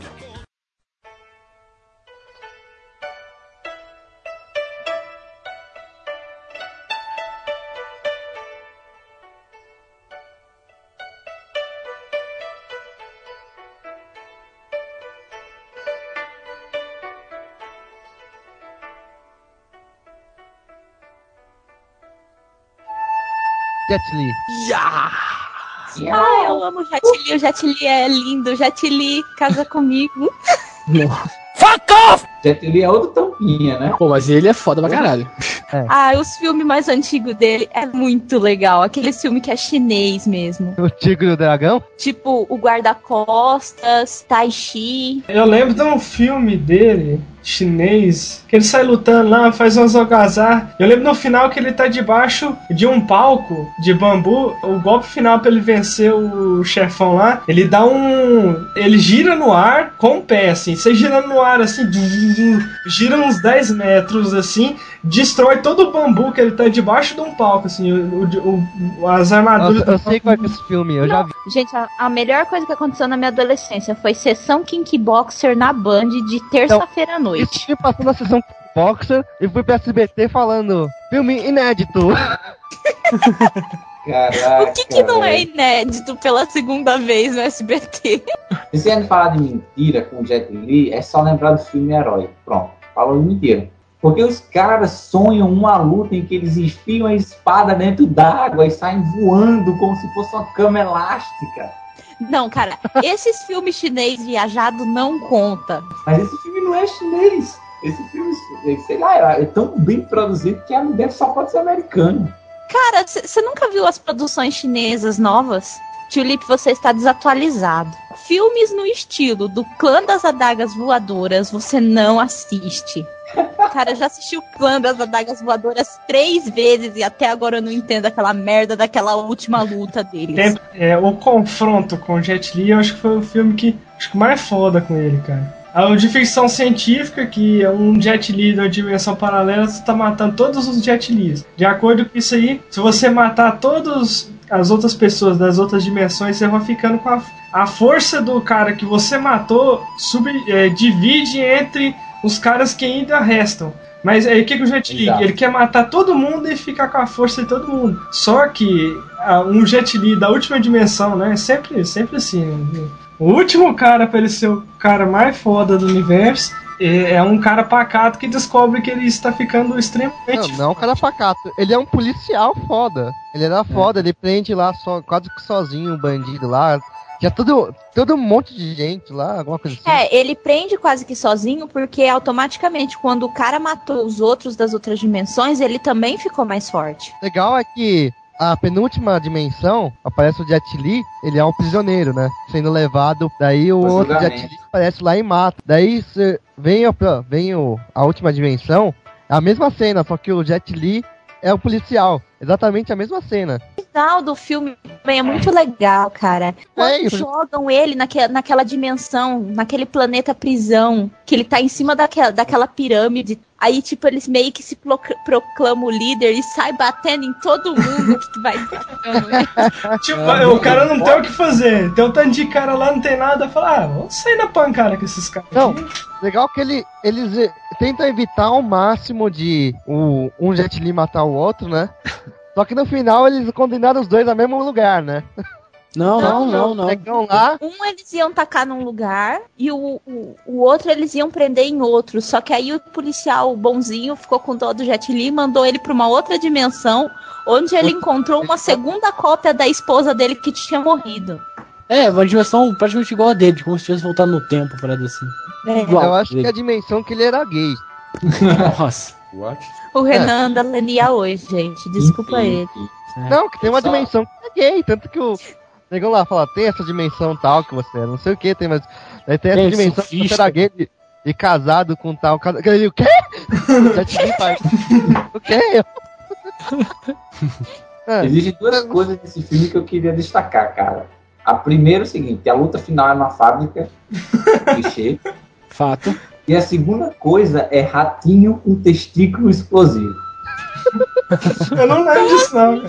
Jet Li. Yeah. Ah, eu amo o Jet Li. O Jet Li é lindo. O Jet Li casa comigo. Fuck off! Jet Li é outro tampinha, né? Pô, mas ele é foda pra caralho. É. Ah, os filmes mais antigos dele é muito legal. Aquele filme que é chinês mesmo. O Tigre e o Dragão? Tipo, o Guarda-Costas, Tai Chi. Eu lembro de um filme dele, chinês, que ele sai lutando lá, faz uns algazar. Eu lembro no final que ele tá debaixo de um palco de bambu. O golpe final pra ele vencer o chefão lá, ele dá um... ele gira no ar com o pé, assim. Você girando no ar, assim, gira uns dez metros, assim, destrói todo o bambu que ele tá debaixo de um palco, assim, o, o, o, as armaduras... Eu, eu sei qual é esse filme, eu Não, já vi. Gente, a, a melhor coisa que aconteceu na minha adolescência foi sessão Kickboxer na Band de terça-feira à noite. Isso que passou na sessão Kickboxer e fui pra S B T falando filme inédito. Caraca, o que que não é inédito pela segunda vez no S B T? Se você falar de mentira com o Jet Li, é só lembrar do filme Herói. Pronto, falou de mentira. Porque os caras sonham uma luta em que eles enfiam a espada dentro d'água e saem voando como se fosse uma cama elástica. Não, cara, esses filmes chinês viajado não conta. Mas esse filme não é chinês. Esse filme, sei lá, é tão bem produzido que a mulher só pode ser americana. Cara, você nunca viu as produções chinesas novas? Tulip, você está desatualizado. Filmes no estilo do Clã das Adagas Voadoras, você não assiste. Cara, eu já assisti o Clã das Adagas Voadoras três vezes e até agora eu não entendo aquela merda daquela última luta deles. É, é, o confronto com o Jet Li, eu acho que foi o filme que acho que mais foda com ele, cara. O de ficção científica, que é um Jet Li de uma dimensão paralela, você tá matando todos os Jet Lis. De acordo com isso aí, se você matar todas as outras pessoas das outras dimensões, você vai ficando com a, a força do cara que você matou, sub, é, divide entre os caras que ainda restam. Mas aí o que, que o Jet Li? Ele quer matar todo mundo e ficar com a força de todo mundo. Só que a, um Jet Li da última dimensão, né? Sempre, sempre assim, né? O último cara pra ele ser o cara mais foda do universo é um cara pacato que descobre que ele está ficando extremamente... Não, não é um cara pacato. Ele é um policial foda. Ele era foda, é. Ele prende lá so, quase que sozinho um bandido lá. Tinha todo, todo um monte de gente lá, alguma coisa assim. É, ele prende quase que sozinho porque automaticamente quando o cara matou os outros das outras dimensões, ele também ficou mais forte. Legal é que a penúltima dimensão, aparece o Jet Li, ele é um prisioneiro, né? Sendo levado, daí o outro Jet Li aparece lá e mata. Daí vem, a, vem o, a última dimensão, é a mesma cena, só que o Jet Li é o policial. Exatamente a mesma cena. O final do filme é muito legal, cara. Quando é jogam ele naque, naquela dimensão, naquele planeta prisão, que ele tá em cima daquela, daquela pirâmide, aí, tipo, eles meio que se pro, proclamam o líder e sai batendo em todo mundo que vai atacando ele. Tipo, ah, o cara não tem o que fazer. Tem um tanto de cara lá, não tem nada. Fala, ah, vamos sair na pancada com esses caras. Não, legal que ele, eles tentam evitar ao máximo de o, um Jet Li matar o outro, né? Só que no final eles condenaram os dois ao mesmo lugar, né? Não, não, não, não. Negão lá. Um eles iam tacar num lugar e o, o, o outro eles iam prender em outro. Só que aí o policial bonzinho ficou com dó do Jet Li e mandou ele pra uma outra dimensão, onde ele encontrou uma segunda cópia da esposa dele que tinha morrido. É, uma dimensão praticamente igual a dele, como se tivesse voltado no tempo, parada assim. É. Igual Eu acho dele. que é a dimensão que ele era gay. Nossa. What? O Renan anda lania hoje, gente. Desculpa ele. Não, que tem uma Só- dimensão que é gay, tanto que o negão lá fala, tem essa dimensão tal que você é, não sei o que, tem, mas aí tem essa Tem dimensão que você surfista. era gay e, e casado com tal, casa... Ele, o quê? Já te vi, pai. O quê? É. Existem duas coisas nesse filme que eu queria destacar, cara. A primeira é o seguinte, a luta final é numa fábrica, clichê. Fato. E a segunda coisa é ratinho com testículo explosivo. Eu não lembro disso, não.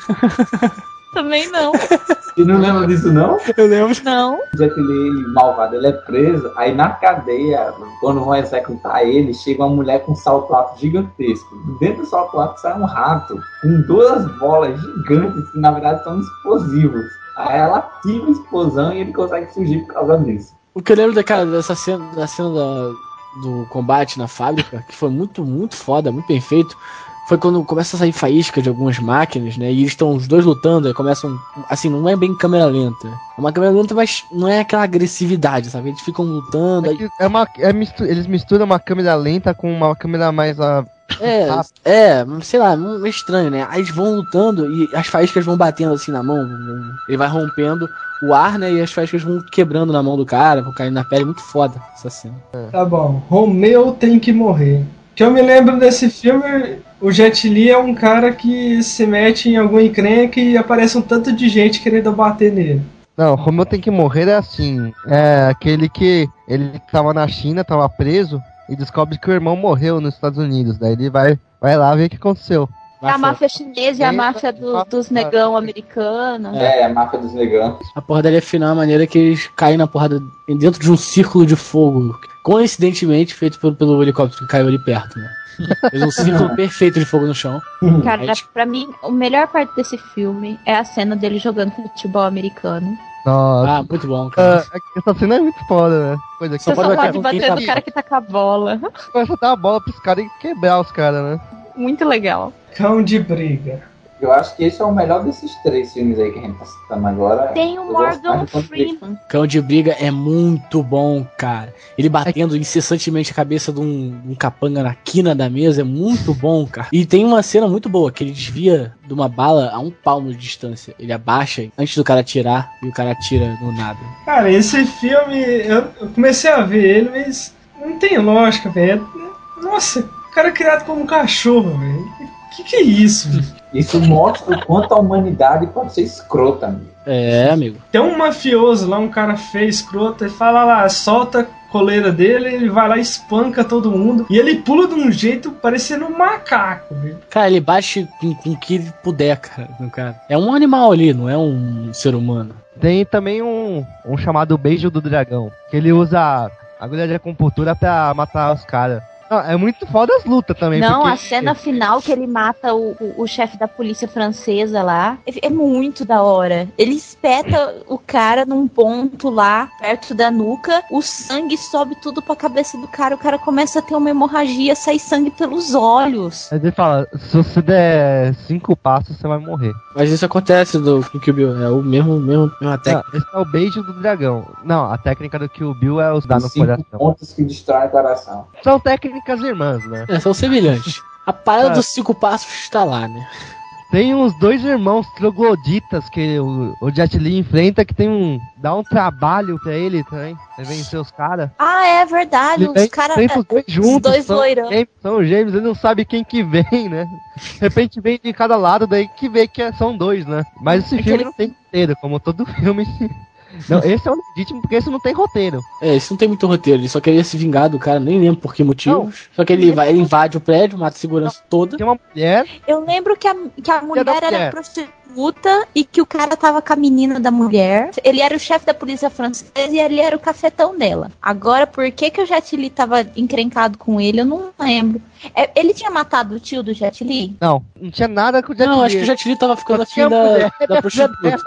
Também não. Você não lembra disso, não? Eu lembro. Não. O Jet Li, malvado, ele é preso. Aí na cadeia, quando vão executar ele, chega uma mulher com um salto alto gigantesco. Dentro do salto alto sai um rato com duas bolas gigantes que na verdade são explosivos. Aí ela ativa a explosão e ele consegue fugir por causa disso. O que eu lembro daquela, dessa cena, da cena da, do combate na fábrica, que foi muito, muito foda, muito bem feito, foi quando começa a sair faísca de algumas máquinas, né? E eles estão os dois lutando, aí começam. Assim, não é bem câmera lenta. É uma câmera lenta, mas não é aquela agressividade, sabe? Eles ficam lutando. É Aí... que é uma, é mistu... Eles misturam uma câmera lenta com uma câmera mais. Uh, É, é, sei lá, não é estranho, né? Aí eles vão lutando e as faíscas vão batendo assim na mão. Ele vai rompendo o ar, né? E as faíscas vão quebrando na mão do cara, vão caindo na pele. Muito foda essa cena. Tá bom. Romeu tem que morrer. Que eu me lembro desse filme, o Jet Li é um cara que se mete em alguma encrenca e aparece um tanto de gente querendo bater nele. Não, Romeu tem que morrer é assim. É aquele que ele tava na China, tava preso e descobre que o irmão morreu nos Estados Unidos. Daí ele vai, vai lá ver o que aconteceu. É a máfia chinesa e a máfia do- dos negão americanos. É, a máfia dos negão. A porra dele é final, a maneira que eles caem na porrada dentro de um círculo de fogo. Coincidentemente feito pelo, pelo helicóptero que caiu ali perto, né? Fez um círculo perfeito de fogo no chão. Cara, Aí, pra mim, a melhor parte desse filme é a cena dele jogando futebol americano. Nossa. Ah, muito bom, cara. Ah, essa cena é muito foda, né? Coisa que Você só pode bater no cara que tá com a bola. Começa a dar a bola pros caras e quebrar os caras, né? Muito legal. Cão de briga. Eu acho que esse é o melhor desses três filmes aí que a gente tá citando agora. Tem o Eu gosto mais Morgan de Cão de Briga. Freeman. Cão de briga é muito bom, cara. Ele batendo incessantemente a cabeça de um, um capanga na quina da mesa é muito bom, cara. E tem uma cena muito boa, que ele desvia de uma bala a um palmo de distância. Ele abaixa antes do cara atirar e o cara atira no nada. Cara, esse filme, eu, eu comecei a ver ele, mas não tem lógica, velho. Nossa, o cara é criado como um cachorro, velho. Que que é isso, velho? Isso mostra o quanto a humanidade pode ser escrota, amigo. É, amigo. Tem um mafioso lá, um cara feio, escroto, ele fala lá, solta a coleira dele, ele vai lá e espanca todo mundo. E ele pula de um jeito parecendo um macaco, velho. Cara, ele bate com, com o que ele puder, cara, no cara. É um animal ali, não é um ser humano. Tem também um, um chamado Beijo do Dragão, que ele usa a agulha de acupuntura pra matar os caras. Não, é muito foda as lutas também. Não, porque... a cena final que ele mata o, o, o chefe da polícia francesa lá é, é muito da hora. Ele espeta o cara num ponto lá, perto da nuca, o sangue sobe tudo pra cabeça do cara, o cara começa a ter uma hemorragia, sai sangue pelos olhos. Aí ele fala, se você der cinco passos, você vai morrer. Mas isso acontece do do Kill Bill, é o mesmo, mesmo, mesma técnica. Não, esse é o Beijo do Dragão. Não, a técnica do Kill Bill é os dar no Cinco coração. pontos que destroem o coração. São técnicas irmãs, né? É, são semelhantes. A parada Ah. dos cinco passos está lá, né? Tem uns dois irmãos trogloditas que o, o Jet Li enfrenta que tem um... dá um trabalho pra ele também. Ele vencer os caras. Ah, é verdade, Ele os vem, caras. vem os dois juntos. Os dois são loirão. gêmeos, são gêmeos, ele não sabe quem que vem, né? De repente vem de cada lado, daí que vê que é- são dois, né? Mas esse filme Aquele- não tem roteiro, como todo filme. Não, esse é o legítimo porque esse não tem roteiro. É, isso não tem muito roteiro, ele só queria se vingar do cara, nem lembro por que motivos. Só que ele vai, ele invade o prédio, mata a segurança toda. Tem uma mulher. Eu lembro que a, que a mulher da era mulher? prostituta e que o cara tava com a menina da mulher. Ele era o chefe da polícia francesa e ele era o cafetão dela. Agora, por que que o Jet Li tava encrencado com ele, eu não lembro. É, ele tinha matado o tio do Jet Li? Não, não tinha nada com o Jet Não, Li. acho que o Jet Li tava ficando Só afim tinha a da, mulher, da da prostituta. dela.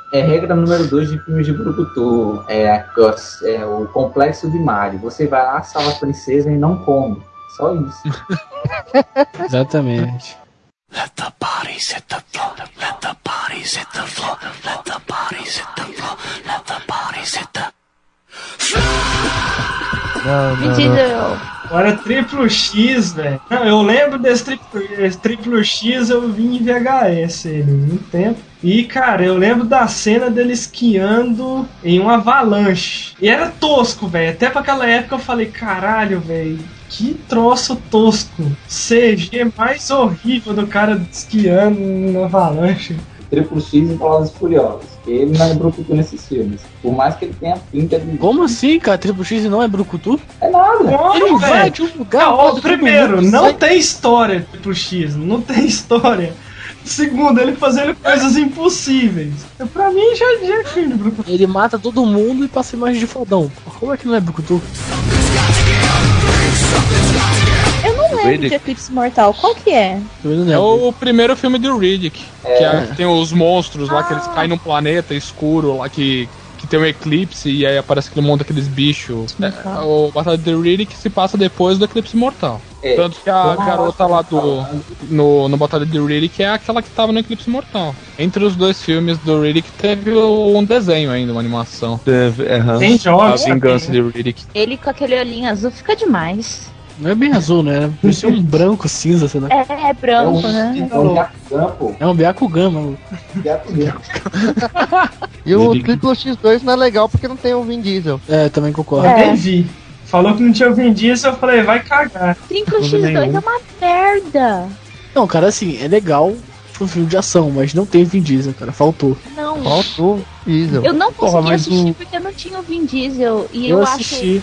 É regra número dois de filmes de brucutu. É, a- é o complexo de Mario. Você vai lá, salva a princesa e não come. Só isso. Exatamente. Let the bodies hit the floor. Let the bodies hit the floor. Let the bodies hit the floor. Let the bodies hit the Não, Me não, diz, não. eu- Agora, Triplo X, velho. Não, eu lembro desse triplo, esse triplo X, eu vi em V H S ele, muito tempo. E, cara, eu lembro da cena dele esquiando em uma avalanche. E era tosco, velho. Até pra aquela época eu falei, caralho, velho. Que troço tosco. C G mais horrível do cara esquiando na avalanche. Triplo X e Velozes e Furiosos. Ele não é brucutu nesses filmes. Por mais que ele tenha pinta de... Como assim, cara? Triplo X não é brucutu? É nada. Como, Ele velho? vai de um lugar Não, ao ó, outro, todo primeiro, mundo não sai- tem história Triplo X. Não tem história. Segundo, ele fazendo coisas impossíveis. Pra mim já já é filme de brucutu. Ele mata todo mundo e passa imagem de fodão. Como é que não é brucutu? Eu não lembro Riddick. de Eclipse Mortal. Qual que é? É o primeiro filme do Riddick. É. Que é- tem os monstros lá que eles caem num planeta escuro lá que, que tem um eclipse e aí aparece aquele monte daqueles bichos. É, o Batalha de Riddick se passa depois do Eclipse Mortal. É. Tanto que a Como garota lá do. No, no Batalha de Riddick é aquela que tava no Eclipse Mortal. Entre os dois filmes do Riddick teve um desenho ainda, uma animação. Teve, aham. Tem jogos. A Vingança também, de Riddick. Ele com aquele olhinho azul fica demais. Não é bem azul, né? Parecia um branco cinza, sei lá. É, é branco, né? É um Byakugan, pô. É um Byakugan, mano. Byakugan. E o Ele- Triplo X dois não é legal porque não tem o Vin Diesel. É, também concordo. Eu É. nem vi. Falou que não tinha o Vin Diesel, eu falei, vai cagar. Triplo Não X vi dois nenhum. é uma merda. Não, cara, assim, é legal um filme de ação, mas não tem Vin Diesel, cara. Faltou. Não. Faltou o Diesel. Eu não Porra, consegui mas assistir o- porque eu não tinha o Vin Diesel. E Eu eu, assisti.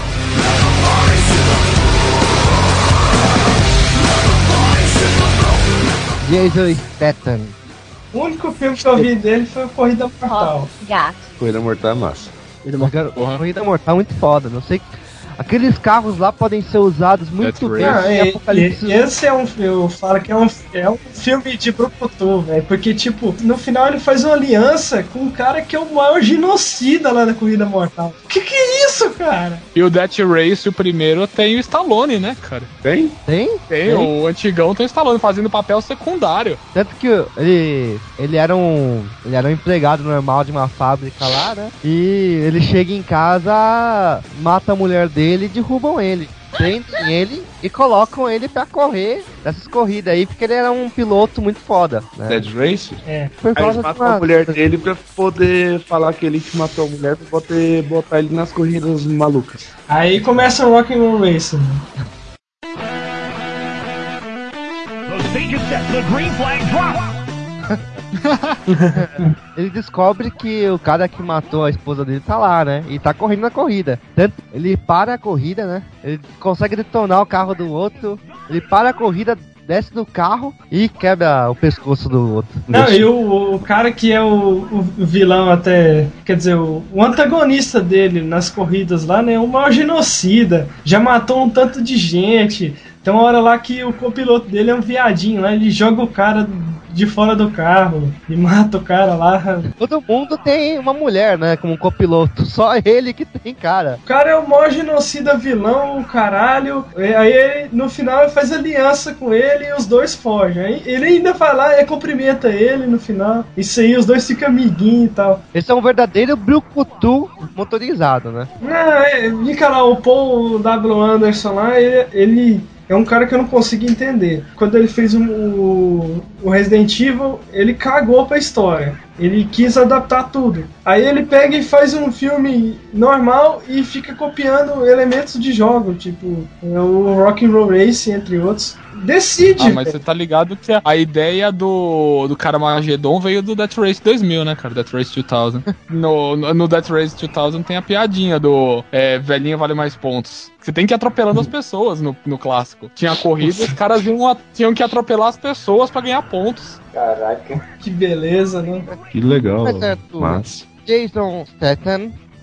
Jason Statham. O único filme que eu vi dele foi o Corrida Mortal. achei gato. Corrida Mortal é massa. Ele Mas, cara, Corrida Mortal é muito foda. Não sei. Aqueles carros lá podem ser usados muito bem Não, em é- Apocalipse. e- esse é um, eu falo que é um, é um filme de brucutu, velho, porque tipo, no final ele faz uma aliança com um cara que é o maior genocida lá da Corrida Mortal. Que que é isso, cara? E o Death Race, o primeiro, tem o Stallone, né, cara? Tem? Tem? Tem, o antigão tem o Stallone fazendo papel secundário. Tanto que ele, ele era um ele era um empregado normal de uma fábrica lá, né? E ele chega em casa, mata a mulher dele e derrubam ele. Prendem ele e colocam ele pra correr nessas corridas aí, porque ele era um piloto muito foda, né? Dead Race? É. Por Aí causa eles de matam uma- a mulher dele pra poder falar que ele que matou a mulher pra poder botar ele nas corridas malucas. Aí começa o Rock'n'Roll Racing. Ele descobre que o cara que matou a esposa dele tá lá, né? E tá correndo na corrida. Tanto ele para a corrida, né? Ele consegue detonar o carro do outro. Ele para a corrida, desce do carro e quebra o pescoço do outro. Não, e o, o cara que é o, o vilão até, quer dizer, o, o antagonista dele nas corridas lá, né, é o maior genocida, já matou um tanto de gente. Tem uma hora lá que o copiloto dele é um viadinho lá, ele joga o cara de fora do carro e mata o cara lá. Todo mundo tem uma mulher, né? Como copiloto. Só ele que tem cara. O cara é o maior genocida vilão, caralho. E aí ele, no final ele faz aliança com ele e os dois fogem. Aí ele ainda vai lá e cumprimenta ele no final. Isso aí, os dois ficam amiguinhos e tal. Esse é um verdadeiro brucutu motorizado, né? Não, é, fica lá, o Paul W. Anderson lá, ele, ele é um cara que eu não consigo entender. Quando ele fez o, o, o Resident Evil, ele cagou pra história. Ele quis adaptar tudo. Aí ele pega e faz um filme normal e fica copiando elementos de jogo, tipo o Rock'n'Roll Racing, entre outros. Decide, Ah, mas velho. você tá ligado que a, a ideia do, do Carmageddon veio do Death Race dois mil, né, cara? Death Race dois mil. No, no, no Death Race dois mil tem a piadinha do é, velhinho vale mais pontos. Você tem que ir atropelando as pessoas no, no clássico. Tinha corrida, os caras iam, a- tinham que atropelar as pessoas pra ganhar pontos. Caraca. Que beleza, né? Que legal. Mas é tudo. Mas. Jason Statham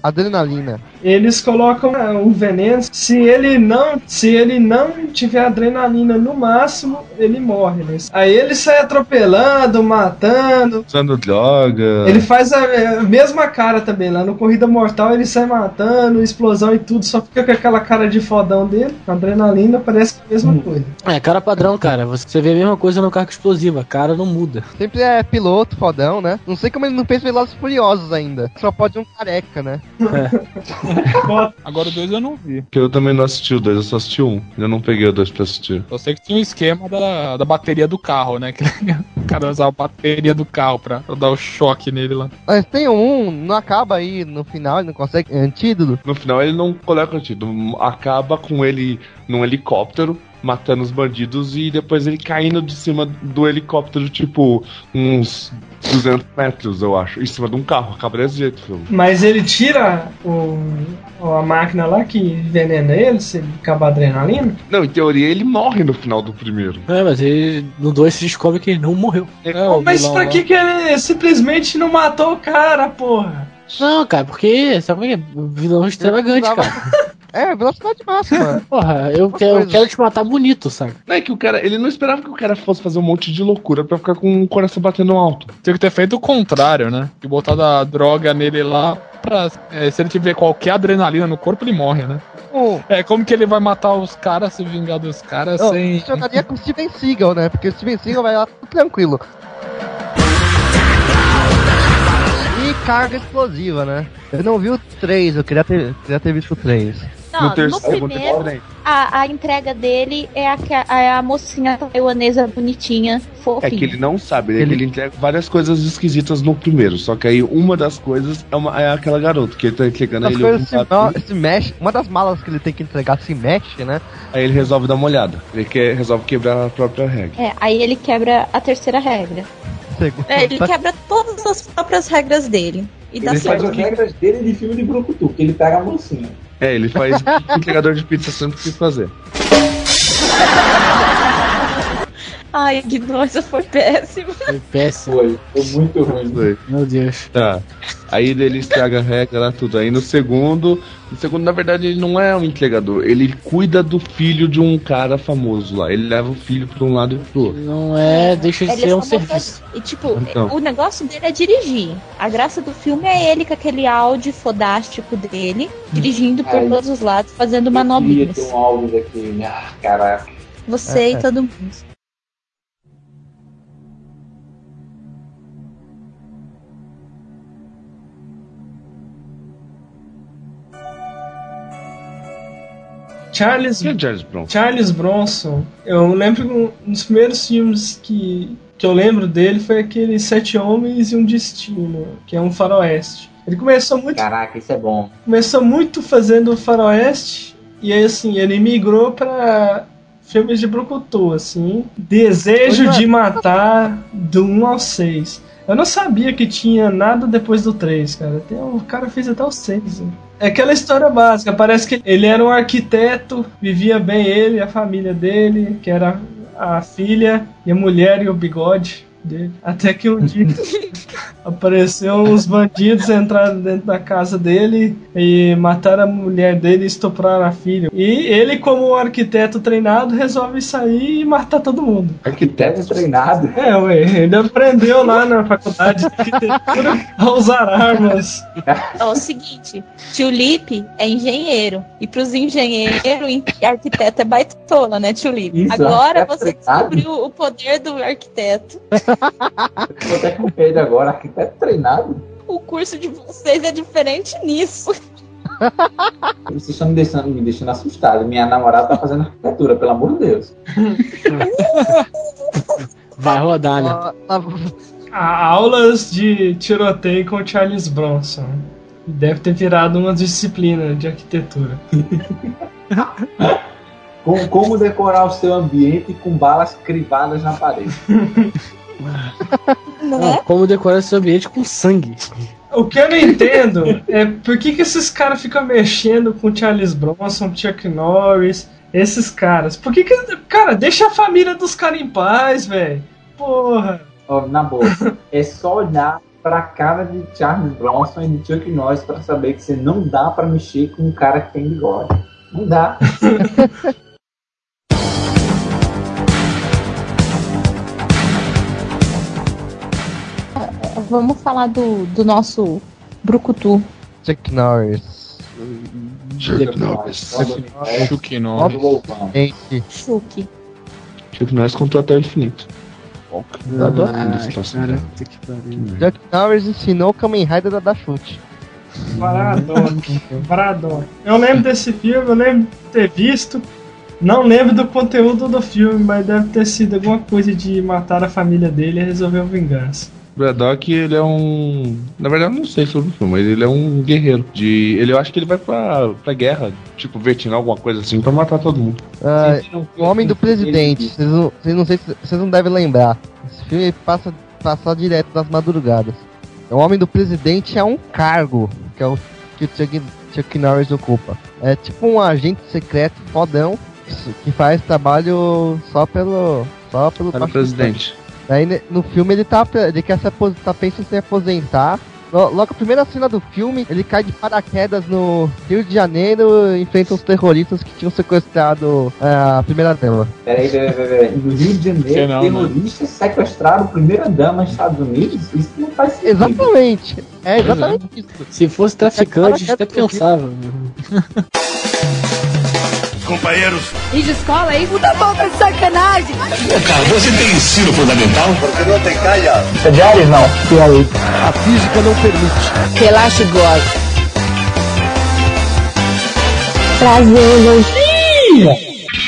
Adrenalina. Eles colocam o veneno. Se ele não, se ele não tiver adrenalina no máximo, ele morre, né? Aí ele sai atropelando, matando. Usando droga. Ele faz a, a mesma cara também. Lá no Corrida Mortal ele sai matando, explosão e tudo. Só fica com aquela cara de fodão dele. Adrenalina parece a mesma hum. coisa. É, cara padrão, cara. Você vê a mesma coisa no carro explosivo. A cara não muda. Sempre é piloto, fodão, né? Não sei como ele não fez Velozes e Furiosos ainda. Só pode um careca, né? É. Agora o dois eu não vi. Porque eu também não assisti o dois, eu só assisti um. Eu não peguei o dois pra assistir. Eu sei que tinha um esquema da, da bateria do carro, né? Que o cara usava a bateria do carro pra, pra dar o choque nele lá. Mas tem um, não acaba aí no final, ele não consegue antídoto? No final ele não coloca antídoto. Acaba com ele num helicóptero, matando os bandidos e depois ele caindo de cima do helicóptero, tipo, uns duzentos metros, eu acho, em cima de um carro. Acaba desse jeito o filme. Mas ele tira o, a máquina lá que envenena ele, se ele acabar a adrenalina? Não, em teoria ele morre no final do primeiro. É, mas ele, no dois se descobre que ele não morreu. É, mas pra que, que ele simplesmente não matou o cara, porra? Não, cara, porque sabe como é que é? Vilão extravagante, cara. É, velocidade máxima. Porra, eu, quero, eu quero te matar bonito, sabe? Não é que o cara, ele não esperava que o cara fosse fazer um monte de loucura pra ficar com o coração batendo alto. Tinha que ter feito o contrário, né? Que botar a droga nele lá pra... É, se ele tiver qualquer adrenalina no corpo, ele morre, né? Oh. É, como que ele vai matar os caras, se vingar dos caras oh, sem... Funcionaria com o Steven Seagal, né? Porque o Steven Seagal vai lá tudo tranquilo. E carga explosiva, né? Eu não vi o três, eu queria ter, queria ter visto o três. Não, no, terceiro, no primeiro, a, a entrega dele é a, a, a mocinha taiwanesa bonitinha, fofinha. É que ele não sabe, ele, ele entrega várias coisas esquisitas no primeiro, só que aí uma das coisas é, uma, é aquela garota, que ele tá entregando As ele. Coisas se, no, se mexe, uma das malas que ele tem que entregar se mexe, né? Aí ele resolve dar uma olhada, ele quer, resolve quebrar a própria regra. É, aí ele quebra a terceira regra. É, ele quebra todas as próprias regras dele. E ele dá faz certo. as regras dele de filme de brucutu, que ele pega a mocinha. É, ele faz o entregador de pizza sempre quis fazer. Ai, que nossa, foi péssimo. Foi péssimo. Foi, foi muito ruim. Foi. Meu Deus. Tá. Aí ele estraga a regra lá, tudo. Aí no segundo, no segundo, na verdade, ele não é um entregador. Ele cuida do filho de um cara famoso lá. Ele leva o filho pra um lado e pro outro. Não é, deixa de Ele ser um famoso, serviço. E tipo, Então. o negócio dele é dirigir. A graça do filme é ele com aquele áudio fodástico dele, dirigindo por Ai, todos os lados, fazendo Eu manobrinhas. queria ter um áudio daquele. Ah, caraca. Você É, e é. todo mundo. Charles, Quem é Charles Bronson? Charles Bronson, eu lembro que um dos primeiros filmes que, que eu lembro dele foi aquele Sete Homens e um Destino, que é um faroeste. Ele começou muito, Caraca, isso é bom. começou muito fazendo faroeste, e aí assim, ele migrou pra filmes de brucutu, assim. Desejo de Matar, do um ao seis. Eu não sabia que tinha nada depois do três, cara. Tem, o cara fez até o seis. Né? É aquela história básica. Parece que ele era um arquiteto, vivia bem ele, a família dele, que era a filha e a mulher e o bigode dele. Até que um dia apareceu uns bandidos, entraram dentro da casa dele e mataram a mulher dele e estupraram a filha. E ele, como arquiteto treinado, resolve sair e matar todo mundo. Arquiteto treinado? É, ué, ele aprendeu lá na faculdade de arquitetura a usar armas. É o seguinte, Tio Lipe é engenheiro. E pros engenheiros, arquiteto é baitola, né, Tio Lipe? Isso, Agora é você treinado. descobriu o poder do arquiteto. Tô até com medo agora, arquiteto treinado? O curso de vocês é diferente nisso. Vocês estão me deixando, me deixando assustado. Minha namorada tá fazendo arquitetura, pelo amor de Deus. Vai rodar, né? A- Aulas de tiroteio com Charles Bronson. Deve ter virado uma disciplina de arquitetura. Com, como decorar o seu ambiente com balas crivadas na parede. Não é? Como decorar esse ambiente com sangue. O que eu não entendo é por que, que esses caras ficam mexendo com Charles Bronson, Chuck Norris, esses caras. Por que que... Cara, deixa a família dos caras em paz, velho. Porra. Ó, na boa, é só olhar pra cara de Charles Bronson e de Chuck Norris pra saber que você não dá pra mexer com um cara que tem bigode. Não dá. Vamos falar do, do nosso brucutu. Chuck Norris. Chuck Norris. Chuck Norris. Chuck. Chuck Norris contou até o infinito. Tá adorando essa situação. Chuck Norris ensinou o Kamen Rider a dar chute. Braddock. Braddock. Eu lembro desse filme, eu lembro de ter visto. Não lembro do conteúdo do filme, mas deve ter sido alguma coisa de matar a família dele e resolver a vingança. Braddock, ele é um... Na verdade, eu não sei sobre o filme, mas ele é um guerreiro. De... Ele, eu acho que ele vai pra, pra guerra, tipo Vietnã, alguma coisa assim, pra matar todo mundo. Ah, o Homem do Presidente. Vocês não, vocês não sei se vocês não devem lembrar. Esse filme passa, passa direto das madrugadas. O Homem do Presidente é um cargo que, é o, que o Chuck, Chuck Norris ocupa. É tipo um agente secreto fodão que faz trabalho só pelo... Só pelo Para o presidente. Aí no filme ele tá, ele quer se aposentar, tá pensando em se aposentar. Logo a primeira cena do filme, ele cai de paraquedas no Rio de Janeiro e enfrenta os terroristas que tinham sequestrado uh, a primeira dama. Peraí, peraí, peraí. No Rio de Janeiro, não, terroristas né? sequestraram a primeira dama nos Estados Unidos? Isso não faz sentido. Exatamente. É exatamente isso. Se fosse traficante, a gente até pensava. Companheiros. E de escola aí? Muda boca de sacanagem. Ô, cara, você tem ensino fundamental? Porque não tem caia. É de áreas, não. Que aí? A física não permite. Relaxa e gosta. Prazer,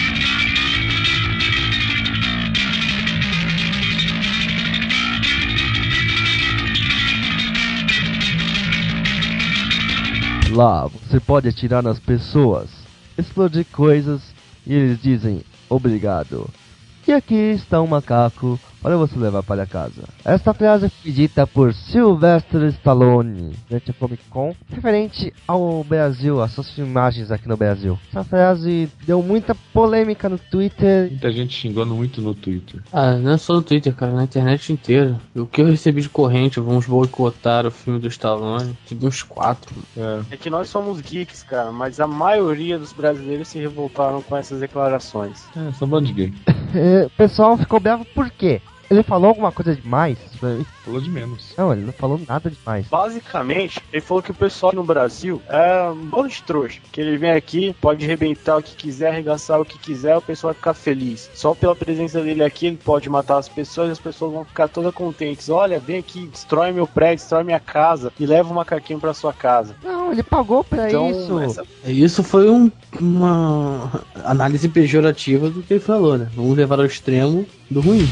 Lá, você pode atirar nas pessoas, explodir coisas e eles dizem obrigado. E aqui está um macaco para você levar para casa. Esta frase foi dita por Sylvester Stallone durante a Comic Con, referente ao Brasil, às suas filmagens aqui no Brasil. Essa frase deu muita polêmica no Twitter. Muita gente xingando muito no Twitter. Ah, não é só no Twitter, cara, na internet inteira. O que eu recebi de corrente, vamos boicotar o filme do Stallone, tive uns quatro. É. É que nós somos geeks, cara, mas a maioria dos brasileiros se revoltaram com essas declarações. É, são bando de gay. O pessoal ficou bravo por quê? Ele falou alguma coisa demais? Falou de menos. Não, ele não falou nada demais. Basicamente, ele falou que o pessoal no Brasil é um bando de trouxa. Que ele vem aqui, pode arrebentar o que quiser, arregaçar o que quiser, o pessoal vai ficar feliz. Só pela presença dele aqui, ele pode matar as pessoas e as pessoas vão ficar todas contentes. Olha, vem aqui, destrói meu prédio, destrói minha casa e leva o macaquinho pra sua casa. Não, ele pagou pra então, isso. Essa... Isso foi um, uma análise pejorativa do que ele falou, né? Vamos levar ao extremo do ruim.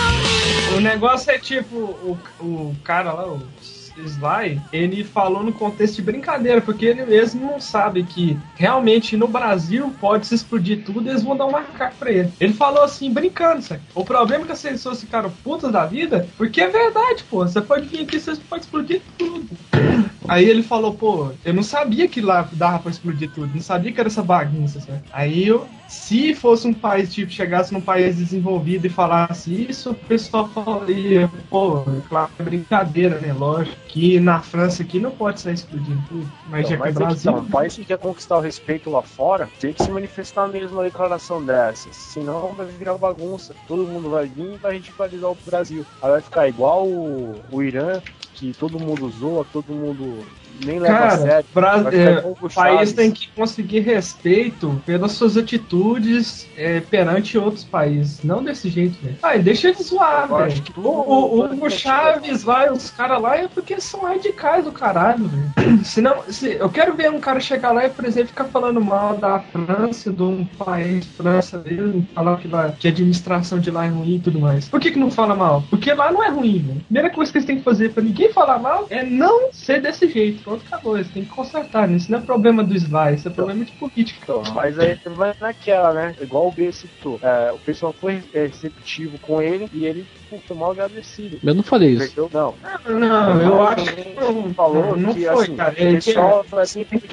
O negócio é tipo, o, o cara lá, o Sly, ele falou no contexto de brincadeira, porque ele mesmo não sabe que realmente no Brasil pode se explodir tudo e eles vão dar um macaco pra ele. Ele falou assim, brincando, sabe? O problema é que as pessoas ficaram putas da vida, porque é verdade, pô. Você pode vir aqui, você pode explodir tudo. Aí ele falou, pô, eu não sabia que lá dava pra explodir tudo, não sabia que era essa bagunça, sabe? Aí eu, se fosse um país, tipo, chegasse num país desenvolvido e falasse isso, o pessoal falaria, pô, claro, é brincadeira, né? Lógico que na França aqui não pode sair explodindo tudo, mas Não, já que é mas é que Brasil... tá, um país que quer conquistar o respeito lá fora tem que se manifestar mesmo na declaração dessas, senão vai virar bagunça, todo mundo vai vir e vai ridicularizar o Brasil. Aí vai ficar igual o, o Irã, que todo mundo zoa, todo mundo nem leva Cara, a sério. Bra- é, o país Chaves. tem que conseguir respeito pelas suas atitudes é, perante outros países, não desse jeito, velho. Ah, deixa ele zoar, Eu acho velho. que O, o, o Hugo Chaves lá, os caras lá, é porque são radicais do caralho, velho. Senão, se, eu quero ver um cara chegar lá e, por exemplo, ficar falando mal da França, de um país, França mesmo, falar que, lá, que a administração de lá é ruim e tudo mais. Por que que não fala mal? Porque lá não é ruim, velho. Primeira coisa que eles têm que fazer pra ninguém falar mal é não ser desse jeito. Pronto, acabou. Eles têm que consertar, né? Isso não é problema do Sly, isso é problema de política. Mas aí vai naquela, né? Igual o B citou. É, o pessoal foi receptivo com ele e ele pô, foi mal agradecido. Eu não falei isso. Perdeu? Não. Não, eu acho que não, falou não, não que foi, assim, cara. o pessoal foi assim porque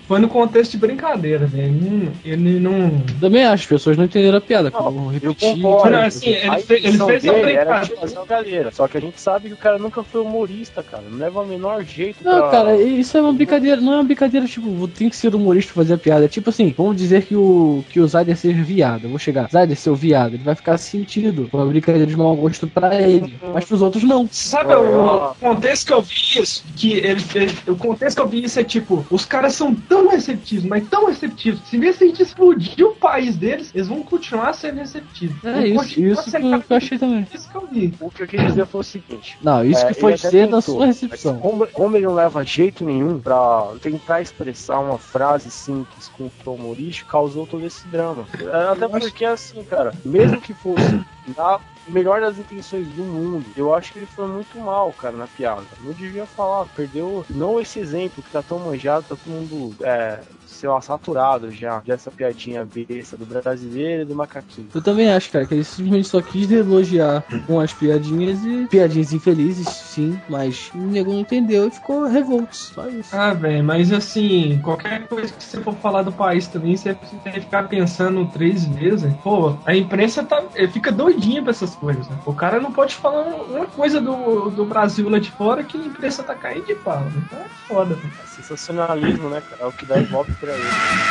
foi no contexto de brincadeira, velho. Hum, Ele não. Também acho, as pessoas não entenderam a piada. Não, vão eu repetir. concordo. Não, assim, ele A fe- ele intenção fez a dele era brincadeira. fazer uma galera. Só que a gente sabe que o cara nunca foi humorista, cara. Não leva o menor jeito Não, pra... cara, isso é uma brincadeira, não é uma brincadeira, tipo, tem que ser humorista pra fazer a piada. É tipo assim, vamos dizer que o, que o Zyder seja viado. Eu vou chegar, Zyder, seu viado, ele vai ficar sentido. Uma brincadeira de mau gosto pra ele, mas pros outros não. Sabe o contexto que eu vi isso? Que ele fez. O contexto que eu vi isso é tipo, os caras são tão receptivos, mas tão receptivos, que se vê se a gente explodir o país deles, eles vão continuar sendo receptivos. É Vão isso, continuar isso sendo que eu achei também. Isso que eu vi. O que eu queria dizer foi o seguinte. Não, isso é, que foi ele até ser da tentou, sua recepção. mas Como, como ele não leva jeito nenhum pra tentar expressar uma frase simples com o tom humorístico, causou todo esse drama. É, Até porque, assim, cara, mesmo que fosse na melhor das intenções do mundo, eu acho que ele foi muito mal, cara, na piada. Não devia falar, perdeu. Não esse exemplo que tá tão manjado, tá todo mundo, é, sei lá, saturado já dessa piadinha besta do brasileiro e do macaquinho. Eu também acho, cara, que ele simplesmente só quis elogiar com as piadinhas e piadinhas infelizes, sim, mas o nego não entendeu e ficou revolto, só isso. Ah, velho, mas assim, qualquer coisa que você for falar do país também, você tem que ficar pensando três vezes. Pô, a imprensa tá, fica doidinha pra essas coisas, né? O cara não pode falar uma coisa do, do Brasil lá de fora que a imprensa tá caindo de pau, né? Então é foda, velho. Sensacionalismo, né, cara? É o que dá ibope pra ele.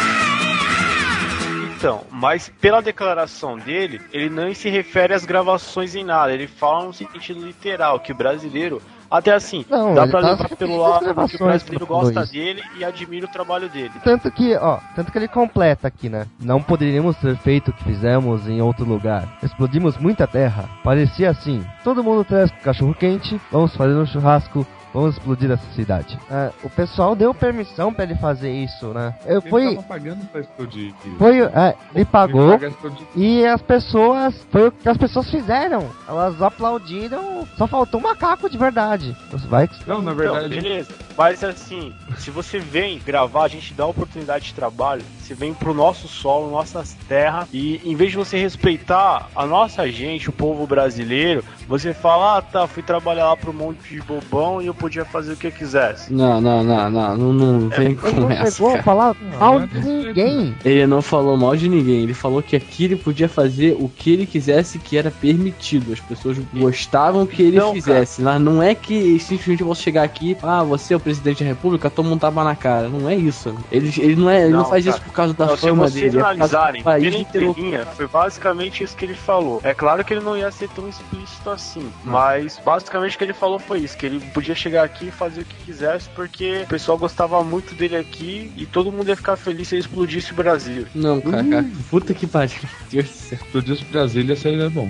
Então, mas pela declaração dele, ele não se refere às gravações em nada. Ele fala no sentido literal, que o brasileiro... Até assim, Não, dá ele pra tá levar se pelo referindo às lado que o gravações brasileiro quando falou gosta isso. dele e admira o trabalho dele. Tanto que, ó, tanto que ele completa aqui, né? Não poderíamos ter feito o que fizemos em outro lugar. Explodimos muita terra. Parecia assim. Todo mundo traz cachorro quente, vamos fazer um churrasco, vamos explodir essa cidade. É, o pessoal deu permissão pra ele fazer isso, né? Eu Ele fui... tava pagando pra explodir. Foi, é, ele pagou Ele paga explodir. e as pessoas, foi o que as pessoas fizeram. Elas aplaudiram, só faltou um macaco de verdade. Você vai que... Não, na Então, verdade. beleza. Mas assim, se você vem gravar, a gente dá oportunidade de trabalho, você vem pro nosso solo, nossas terras, e em vez de você respeitar a nossa gente, o povo brasileiro, você fala, ah tá, fui trabalhar lá pro monte de bobão e eu podia fazer o que eu quisesse. Não, não, não, não, não, não vem Ele com não essa, chegou a cara. falar mal de ninguém. Ele não falou mal de ninguém, ele falou que aqui ele podia fazer o que ele quisesse, que era permitido. As pessoas gostavam que ele Então, fizesse. Mas não é que simplesmente eu posso chegar aqui, ah, você é o presidente da república, toma um tapa na cara. Não é isso. Ele, ele, não, é, ele não, Não, faz cara. isso por causa da Não, se fama vocês dele. É por causa do analisarem, país pela inteiro. inteirinha, foi basicamente isso que ele falou. É claro que ele não ia ser tão explícito assim, mas basicamente o que ele falou foi isso, que ele podia chegar aqui e fazer o que quisesse, porque o pessoal gostava muito dele aqui e todo mundo ia ficar feliz se ele explodisse o Brasil. Não, cara, Hum. cara, puta que pariu. Deus do céu. Explodisse Brasília seria bom.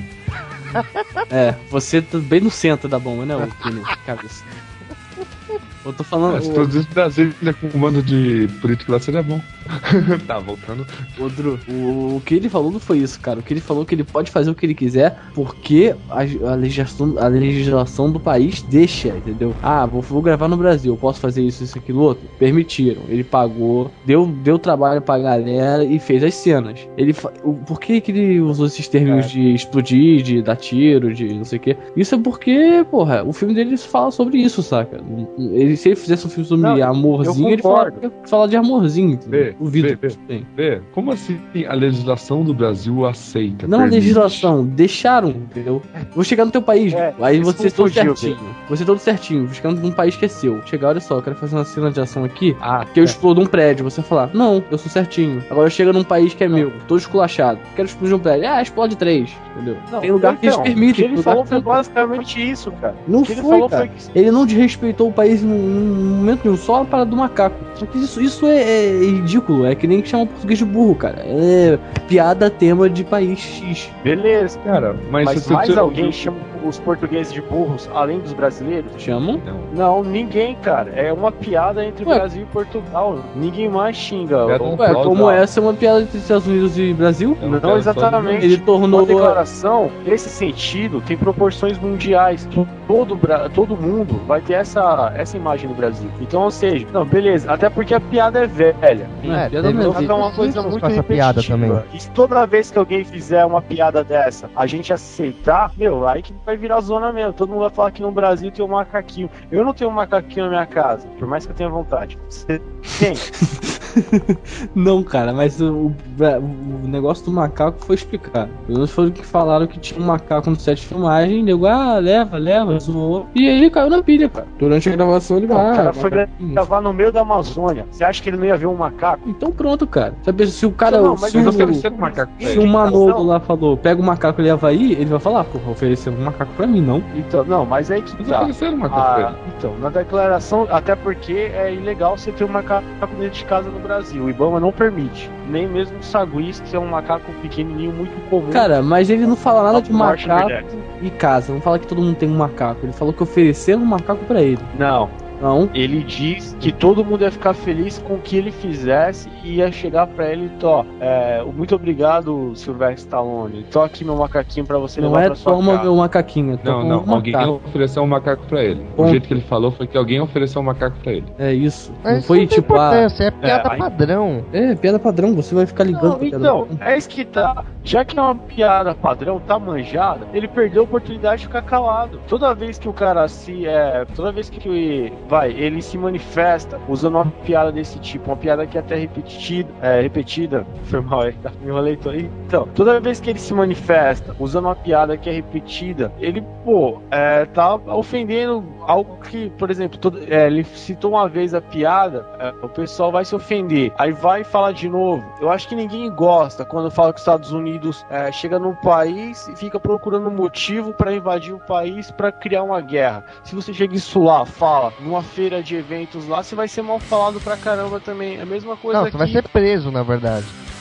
É, você tá bem no centro da bomba, né, o Kino? Cabeça. Eu tô falando. Se explodisse Brasília com um bando de político lá seria bom. Tá, voltando. Ô, Drew, o, o que ele falou não foi isso, cara. O que ele falou é que ele pode fazer o que ele quiser porque a, a, legislação, a legislação do país deixa, entendeu? Ah, vou, vou gravar no Brasil, eu posso fazer isso, isso, aquilo, outro. Permitiram. Ele pagou, deu, deu trabalho pra galera e fez as cenas. Ele fa- o, por que, que ele usou esses termos É. de explodir, de dar tiro, de não sei o que? Isso é porque, porra, o filme dele fala sobre isso, saca? Ele, se ele fizesse um filme sobre Não, amorzinho, eu ele fala, concordo. fala de amorzinho, entendeu? Vê, Duvido. vê, vê. Bem. Vê, como assim a legislação do Brasil aceita? Não a permite? legislação, deixaram, entendeu? Vou chegar no teu país, É, aí isso você todo confundiu, certinho. Você todo certinho, vou chegar num país que é seu. Chegar, olha só, eu quero fazer uma cena de ação aqui, Ah, que eu é. explodo um prédio. Você falar, não, eu sou certinho. Agora chega num país que é meu, todo esculachado. Quero explodir um prédio. Ah, explode três, entendeu? Não, Tem lugar que eles então, permitem. O que ele lugar falou que foi não- basicamente isso, cara. Não o que ele foi, falou cara. foi que Ele não desrespeitou o país em um momento nenhum, só a parada do macaco. Só que isso, isso é, é ridículo, é que nem que chama português de burro, cara. É piada tema de país X. beleza. Cara, mas, Mas se mais você- alguém chama os portugueses de burros além dos brasileiros? Chamam? Não, ninguém, cara. É uma piada entre Ué. Brasil e Portugal. Ninguém mais xinga. Piada O- não Ué, pode como dar. essa é uma piada entre Estados Unidos e Brasil? É uma Não piada exatamente. Ele tornou Uma declaração, nesse sentido, tem proporções mundiais. Todo, Bra- todo mundo vai ter essa, essa imagem do Brasil. Então, ou seja, não, beleza. Até porque a piada é velha. É, piada teve mesmo. os Então é uma coisa Simpsons muito com essa piada também. repetitiva. E se toda vez que alguém fizer uma piada dessa, a gente aceitar, meu, aí que vai virar zona mesmo. Todo mundo vai falar que no Brasil tem um macaquinho. Eu não tenho um macaquinho na minha casa, por mais que eu tenha vontade. Você tem? Não, cara, mas o, o, o negócio do macaco foi explicar. Eles foram que falaram que tinha um macaco no set de filmagem, nego, ah, leva, leva, zoou. E aí caiu na pilha, cara. Durante a gravação ele vai. O cara foi gravar no meio da Amazônia. Você acha que ele não ia ver um macaco? Então pronto, cara. Sabe, se o cara. Não, mas se eu o, oferecer um macaco pra se ele. o Manolo lá falou, pega o macaco e leva aí, ele vai falar, pô, oferecendo um macaco pra mim, não. Então, não, mas aí que tá. Ofereceram um macaco Ah, pra ele. então, na declaração, até porque é ilegal você ter um macaco dentro de casa no Brasil. O Ibama não permite. Nem mesmo o Saguis, que é um macaco pequenininho muito comum. Cara, mas ele não fala nada de Norte macaco Nordeste. em casa. Não fala que todo mundo tem um macaco. Ele falou que ofereceram um macaco pra ele. Não. Não. Ele diz que todo mundo ia ficar feliz com o que ele fizesse e ia chegar pra ele, tó, é, muito obrigado, Sylvester Stallone. Tô aqui meu macaquinho pra você Não levar é pra sua toma casa. meu macaquinho. Não, não, um alguém macaco. ofereceu um macaco pra ele. Ponto. O jeito que ele falou foi que alguém ofereceu um macaco pra ele. É isso. Mas não isso foi não tem tipo a... importância, é piada É, aí- padrão. É, piada padrão, você vai ficar ligando Não, pra piada então, padrão. é isso que tá. Já que é uma piada padrão, tá manjada, ele perdeu a oportunidade de ficar calado. Toda vez que o cara se. É, toda vez que vai, ele se manifesta usando uma piada desse tipo, uma piada que é até repetida, é, repetida, foi mal, é, tá, me enrolei todo aí. Então, toda vez que ele se manifesta usando uma piada que é repetida, ele, pô, é, tá ofendendo algo que, por exemplo, todo, é, ele citou uma vez a piada, é, o pessoal vai se ofender, aí vai falar de novo. Eu acho que ninguém gosta quando fala que os Estados Unidos é, chega num país e fica procurando um motivo pra invadir o país pra criar uma guerra. Se você chega isso lá, fala, numa feira de eventos lá, você vai ser mal falado pra caramba também. É a mesma coisa Não, aqui. você vai ser preso, na verdade.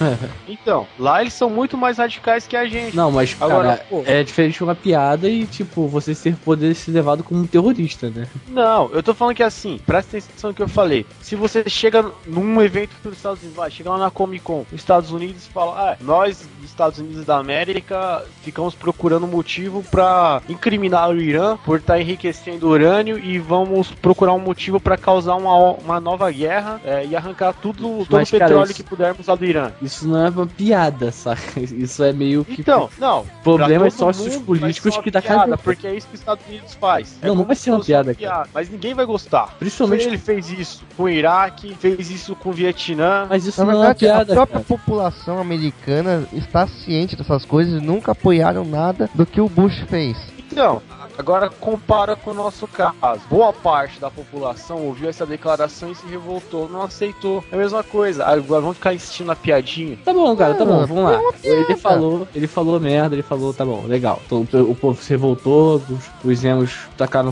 Então, lá eles são muito mais radicais que a gente. Não, mas, Agora, cara, pô, é diferente de uma piada e, tipo, você ser, poder ser levado como um terrorista, né? Não, eu tô falando que assim, presta atenção no que eu falei. Se você chega num evento dos Estados Unidos, vai, chega lá na Comic Con, nos Estados Unidos e fala, ah, nós dos Estados Unidos da América ficamos procurando motivo pra incriminar o Irã por estar enriquecendo urânio e vamos procurar um motivo pra causar uma, uma nova guerra é, e arrancar tudo, todo Mas, o cara, petróleo isso- que pudermos lá do Irã. Isso não é uma piada, saca? Isso é meio que... Então, não. O problema pra é só todo esses mundo políticos vai ser uma que dá piada, cara. porque é isso que os Estados Unidos faz. Não, não como vai se ser uma fosse piada, cara. Mas ninguém vai gostar. Principalmente- Ele fez isso com o Iraque, fez isso com o Vietnã. Mas isso Na não é uma verdade, piada, a própria cara. população americana está ciente dessas coisas e nunca apoiaram nada do que o Bush fez. Então, agora compara com o nosso caso. Boa parte da população ouviu essa declaração e se revoltou, não aceitou. É a mesma coisa. Agora vamos ficar insistindo na piadinha. Tá bom, cara, tá Ah, bom, vamos lá. é uma piada. Ele falou, ele falou merda, ele falou, tá bom, legal. Então, o, o povo se revoltou, os, os emos tacaram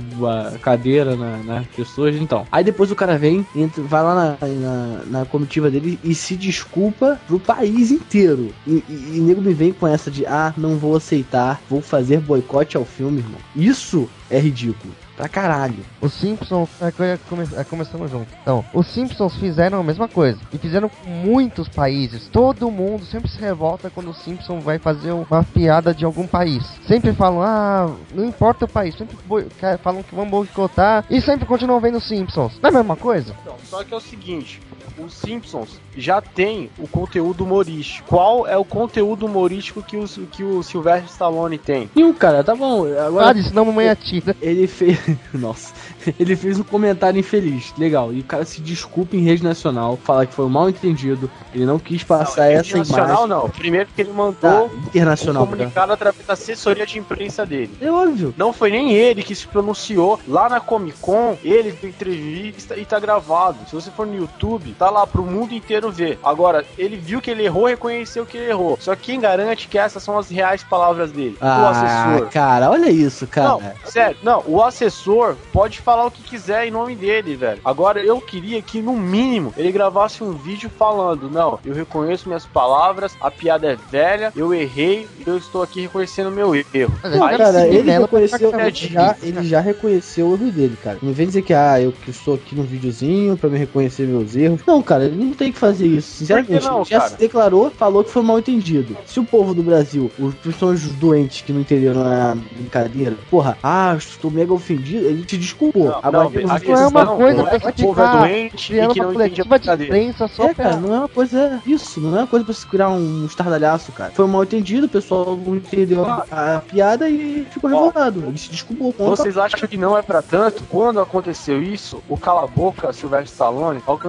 a cadeira na- nas pessoas, então. Aí depois o cara vem, entra, vai lá na, na, na comitiva dele e se desculpa pro país inteiro. E, e, e nego me vem com essa de, ah, não vou aceitar, vou fazer boicote ao filme, irmão. Isso é ridículo. Pra caralho. Os Simpsons, é, come- come- é, começamos junto. Então, os Simpsons fizeram a mesma coisa. E fizeram com muitos países. Todo mundo sempre se revolta quando o Simpson vai fazer uma piada de algum país. Sempre falam, ah, não importa o país. Sempre boi- quer- falam que vão boicotar. E sempre continuam vendo os Simpsons. Não é a mesma coisa? Então, só que é o seguinte, os Simpsons já tem o conteúdo humorístico. Qual é o conteúdo humorístico que o, que o Sylvester Stallone tem? E o cara, tá bom, agora... Ah, senão a mamãe atira. Ele fez... Nossa. Ele fez um comentário infeliz. Legal. E o cara se desculpa em rede nacional. Fala que foi um mal entendido. Ele não quis passar Não, essa internacional imagem. não. Primeiro que ele mandou Tá, internacional, um comunicado através da assessoria de imprensa dele. É óbvio. Não foi nem ele que se pronunciou. Lá na Comic Con, ele deu entrevista e tá gravado. Se você for no YouTube, tá lá pro mundo inteiro ver. Agora, ele viu que ele errou, reconheceu que ele errou. Só que quem garante que essas são as reais palavras dele? o Ah, assessor. cara, olha isso, cara. Não, sério, não, o assessor pode falar o que quiser em nome dele, velho. Agora, eu queria que, no mínimo, ele gravasse um vídeo falando, não, eu reconheço minhas palavras, a piada é velha, eu errei, eu estou aqui reconhecendo meu erro. Não, Aí, cara, sim, ele ela reconheceu, vai ele ficar já, de- ele já reconheceu o erro dele, cara. Não vem dizer que, ah, eu que estou aqui no videozinho pra me reconhecer meus erros. Não, cara, ele não tem que fazer isso, sinceramente. Por que não, ele já cara? se declarou, falou que foi mal entendido. Se o povo do Brasil, os principalmente os doentes que não entenderam a brincadeira, porra, ah, estou mega ofendido, ele te desculpou. Não, Agora, não, ele a Isso é uma questão coisa não pra é que se o povo é ficar doente criando e que uma não entende a coletiva de brincadeira. imprensa só É, pra... cara, não é uma coisa isso, não é uma coisa pra se criar um estardalhaço, cara. Foi um mal entendido, o pessoal não entendeu a, a piada e ficou revoltado. Ele se desculpou. Ponto. Vocês acham que não é pra tanto? Quando aconteceu isso, o Cala a Boca Sylvester Stallone alcançou o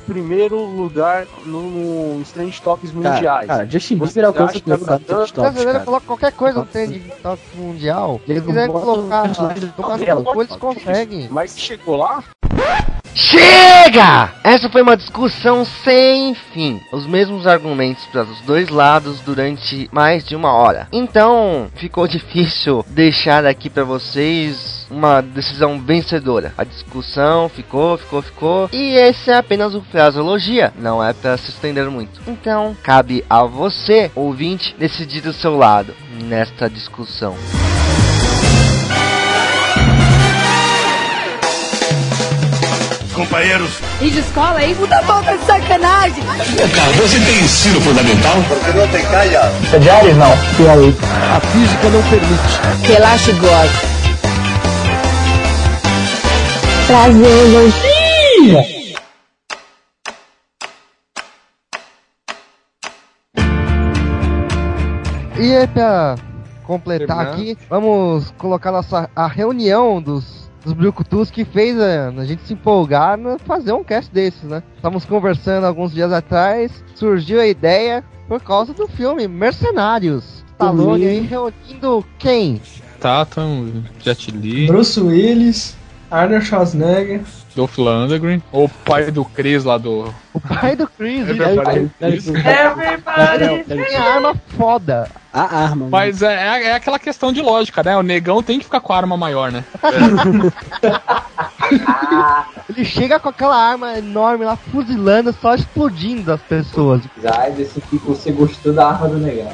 primeiro lugar no, nos trend topics mundiais. Cara, Justin Bieber alcança o primeiro lugar no trend O brasileiro coloca qualquer coisa no trend top mundial. Se quiser colocar, eles conseguem. Mas chegou lá? Chega! Essa foi uma discussão sem fim. Os mesmos argumentos para os dois lados durante mais de uma hora. Então, ficou difícil deixar aqui para vocês uma decisão vencedora. A discussão ficou, ficou, ficou. E esse é apenas o fraseologia. Não é para se estender muito. Então, cabe a você, ouvinte, decidir do seu lado nesta discussão. Companheiros. E de escola aí? Muda a boca de sacanagem. Cara, você tem ensino fundamental? Porque não tem caia. Diários não. E aí? A física não permite. Relaxa e gosta. Fraseologia. E aí, pra completar Terminar. aqui, vamos colocar nossa, a reunião dos dos brucutus que fez a, a gente se empolgar no fazer um cast desses, né? Estávamos conversando alguns dias atrás, surgiu a ideia por causa do filme Mercenários. Stallone aí reunindo quem? Tatum, Jet Li, Bruce Willis, Arnold Schwarzenegger, Dolph Lundgren, ou o pai do Chris lá do... O pai do Chris, Everybody. Everybody! Tem a arma foda. A arma. Mas é, é, é aquela questão de lógica, né? O negão tem que ficar com a arma maior, né? Ele chega com aquela arma enorme lá, fuzilando, só explodindo as pessoas. Já desse que você gostou da arma do negão.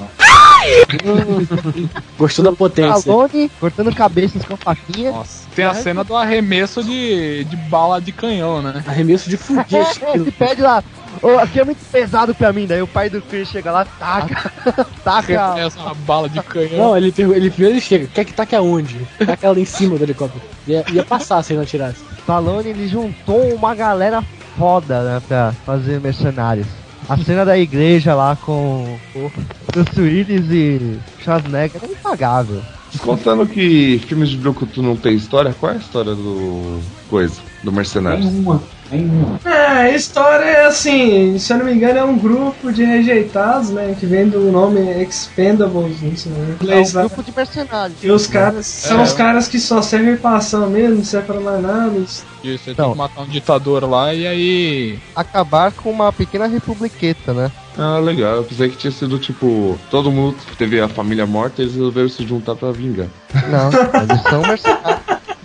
Gostou da potência. Stallone cortando cabeças com a faquinha. Nossa, tem a cena do arremesso de, de bala de canhão, né? Arremesso de foguete. É, ele pede lá, oh, aqui é muito pesado pra mim. Daí o pai do Chris chega lá, taca, taca. Essa bala de canhão. Não, ele, ele primeiro ele chega, quer que taque aonde? Taca ela em cima do helicóptero. Ia, ia passar se ele não atirasse. Stallone, ele juntou uma galera foda, né, pra fazer Mercenários. A cena da igreja lá com o Bruce Willis e Schwarzenegger é impagável. Contando que filmes de brucutu não tem história, qual é a história do coisa, do Mercenários? Nenhuma, nenhuma. É, a história é assim, se eu não me engano, é um grupo de rejeitados, né? Que vem do nome Expendables, não sei, em inglês É um lá. grupo de mercenários. E os caras são É. os caras que só servem pra ação mesmo, não serve pra mais nada. Isso, ele tem Então. que matar um ditador lá e aí... Acabar com uma pequena republiqueta, né? Ah, legal. Eu pensei que tinha sido tipo, todo mundo teve a família morta e eles resolveram se juntar pra vingar. Não, eles são mercenários.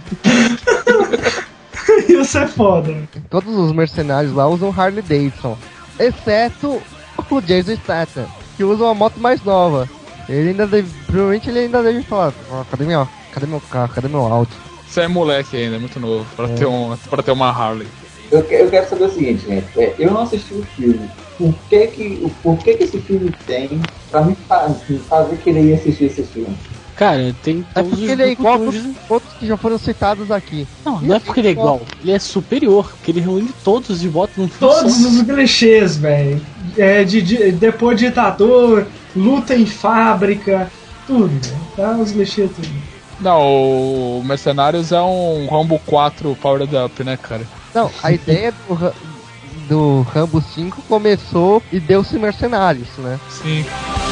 Isso é foda. Todos os mercenários lá usam Harley Davidson, exceto o Jason Statham, que usa uma moto mais nova. Ele ainda deve, provavelmente ele ainda deve falar, oh, cadê meu, cadê meu carro, cadê meu auto? Você é moleque ainda, é muito novo, pra, ter, um, pra ter uma Harley. Eu, que- eu quero saber o seguinte, gente. É, eu não assisti o filme. Por que que, o- por que que esse filme tem pra me, fa- me fazer querer ir assistir esse filme? Cara, tem É todos porque os ele é igual a brucutus. todos os outros que já foram citados aqui. Não, não é porque ele é igual, ele é superior, porque ele reúne todos e bota num filme Todos só. os clichês, velho. É, de, de, depois de ditador, luta em fábrica, tudo, velho. Tá? Os clichês, tudo. Não, o Mercenários é um Rambo quatro Powered Up, né, cara? Não, a ideia do, Ra- do Rambo cinco começou e deu-se mercenários, né? Sim.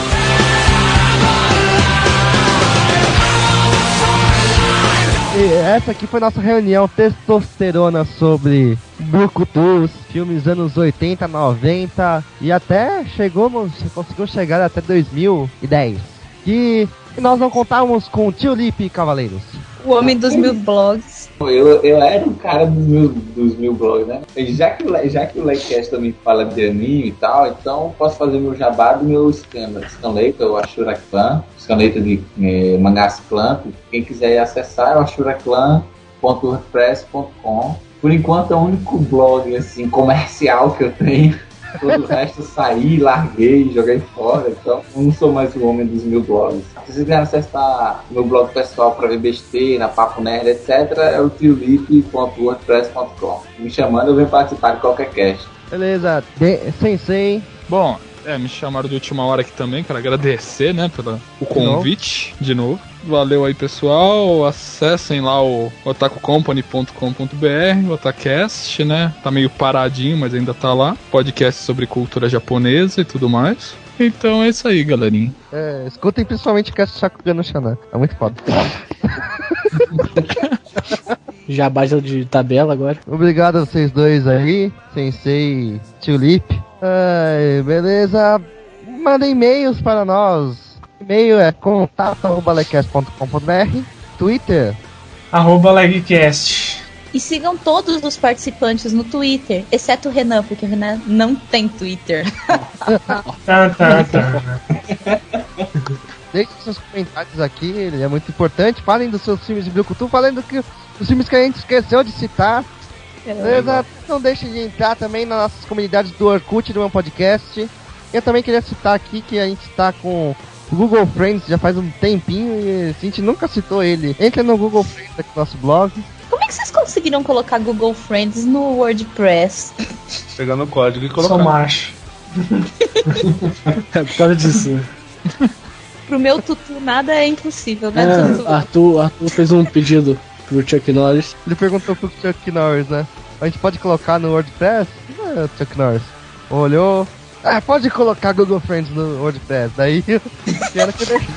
E essa aqui foi nossa reunião testosterona sobre brucutus, filmes anos oitenta, noventa e até chegamos, conseguiu chegar até dois mil e dez. E nós não contávamos com o Tio Lipe, cavaleiros. O homem dos mil blogs. Eu, eu era um cara dos meus, dos mil blogs, né? Já que, o Le- já que o Legcast também fala de anime e tal, então posso fazer meu jabá do meu scan- scanleta, o Ashura Clan, scanleta de eh, mangás clan. Quem quiser acessar é o ashura clan ponto wordpress ponto com. Por enquanto é o único blog assim, comercial que eu tenho. Todo o resto eu saí, larguei, joguei fora, então eu não sou mais o homem dos mil blogs. Se vocês quiserem acessar o meu blog pessoal para ver besteira, papo nerd, etcétera, é o tiolip ponto wordpress ponto com. Me chamando, eu venho participar de qualquer cast. Beleza, de- Sensei. Bom, É, me chamaram de última hora aqui também, quero agradecer, né, pelo o convite, de novo. Valeu aí, pessoal. Acessem lá o otaku company ponto com ponto b r, o Otacast, né? Tá meio paradinho, mas ainda tá lá. Podcast sobre cultura japonesa e tudo mais. Então é isso aí, galerinha. É, escutem principalmente o cast Shakugan no Xanã. É muito foda. Já baixa de tabela agora. Obrigado a vocês dois aí, Sensei Tulip. Ai, beleza. Mandem e-mails para nós. E-mail é contato arroba legcast ponto com ponto b r. Twitter arroba legcast. E sigam todos os participantes no Twitter, exceto o Renan, porque o Renan não tem Twitter. Tá, tá, tá. Deixe seus comentários aqui, ele é muito importante. Falem dos seus filmes de Brucutu, falem do que, dos filmes que a gente esqueceu de citar. Beleza? Não deixem de entrar também nas nossas comunidades do Orkut, do meu podcast. Eu também queria citar aqui que a gente está com o Google Friends já faz um tempinho e a gente nunca citou ele. Entra no Google Friends aqui no nosso blog. Como é que vocês conseguiram colocar Google Friends no WordPress? Pegando o código e colocando. Sou macho. É por causa disso. Pro meu tutu nada é impossível, né, É, tutu? Arthur, Arthur fez um pedido pro Chuck Norris. Ele perguntou pro Chuck Norris, né? A gente pode colocar no WordPress? Não, é, Chuck Norris olhou. Ah, pode colocar Google Friends no WordPress. Daí eu quero que deixe.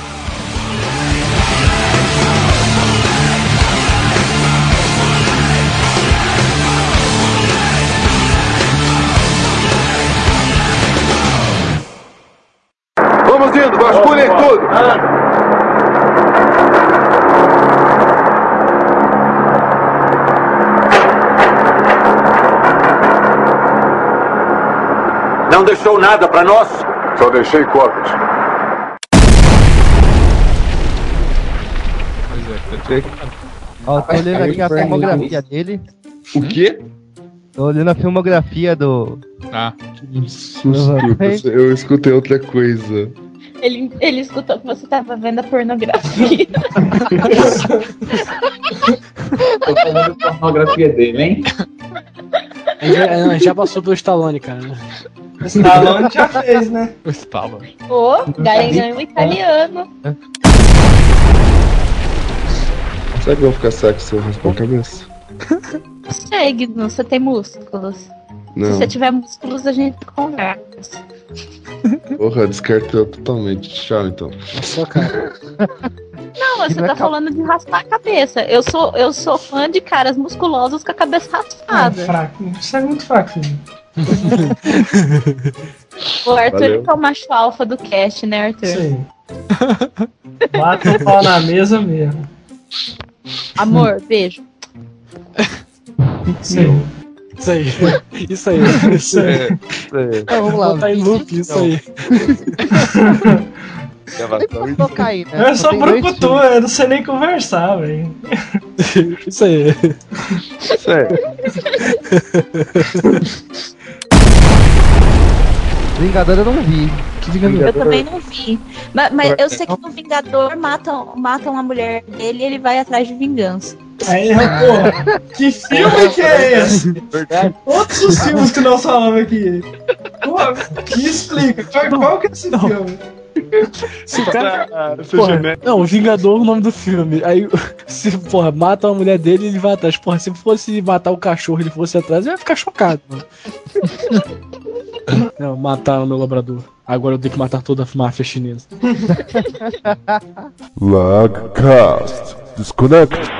Vamos indo, vasculhem tudo! Não deixou nada pra nós? Só deixei cópias. Pois é, Ó, tô olhando aqui a filmografia dele. O quê? Tô olhando a filmografia do... Ah. Que susto, eu escutei outra coisa. Ele, ele escutou que você tava vendo a pornografia. Eu tô vendo a pornografia dele, hein? A gente já, a gente já passou pelo Stallone, cara. O Stallone já fez, né? O Stallone. Ô, ganhou italiano. Será que vai ficar sexy se eu raspar a cabeça? Segue, você tem músculos. Não. Se você tiver músculos, a gente conversa. Porra, descartou totalmente. Tchau, então. Só, cara. Não, você tá falando de raspar a cabeça. Eu sou, eu sou fã de caras musculosos com a cabeça Ah, raspada. fraco. Você é muito fraco, filho. O Arthur Valeu. ele é o macho alfa do cast, né, Arthur? Sim. Bata o pau na mesa mesmo. Amor, beijo. Sim. Isso aí. Isso aí. Isso aí. É, é. É, vamos lá. Tá em loop, isso aí. Vou colocar aí, né? Eu sou Tem dois brucutu, filmes. eu não sei nem conversar, velho. Isso aí. Isso é. Vingador eu não vi. Que Vingador? Eu também não vi. Mas, mas eu sei que no Vingador matam, matam a mulher dele e ele vai atrás de vingança. Aí, porra, que filme que é esse? Verdade. Todos os filmes que nós falamos aqui. Porra, me explica, qual, qual que é esse filme? Se o cara... Ah, Porra, não, o Vingador é o nome do filme. Aí, se, porra, mata a mulher dele, ele vai atrás. Porra, se fosse matar o cachorro e ele fosse atrás, eu ia ficar chocado, mano. Não, matar o meu labrador. Agora eu tenho que matar toda a máfia chinesa. Lagcast. Disconnect.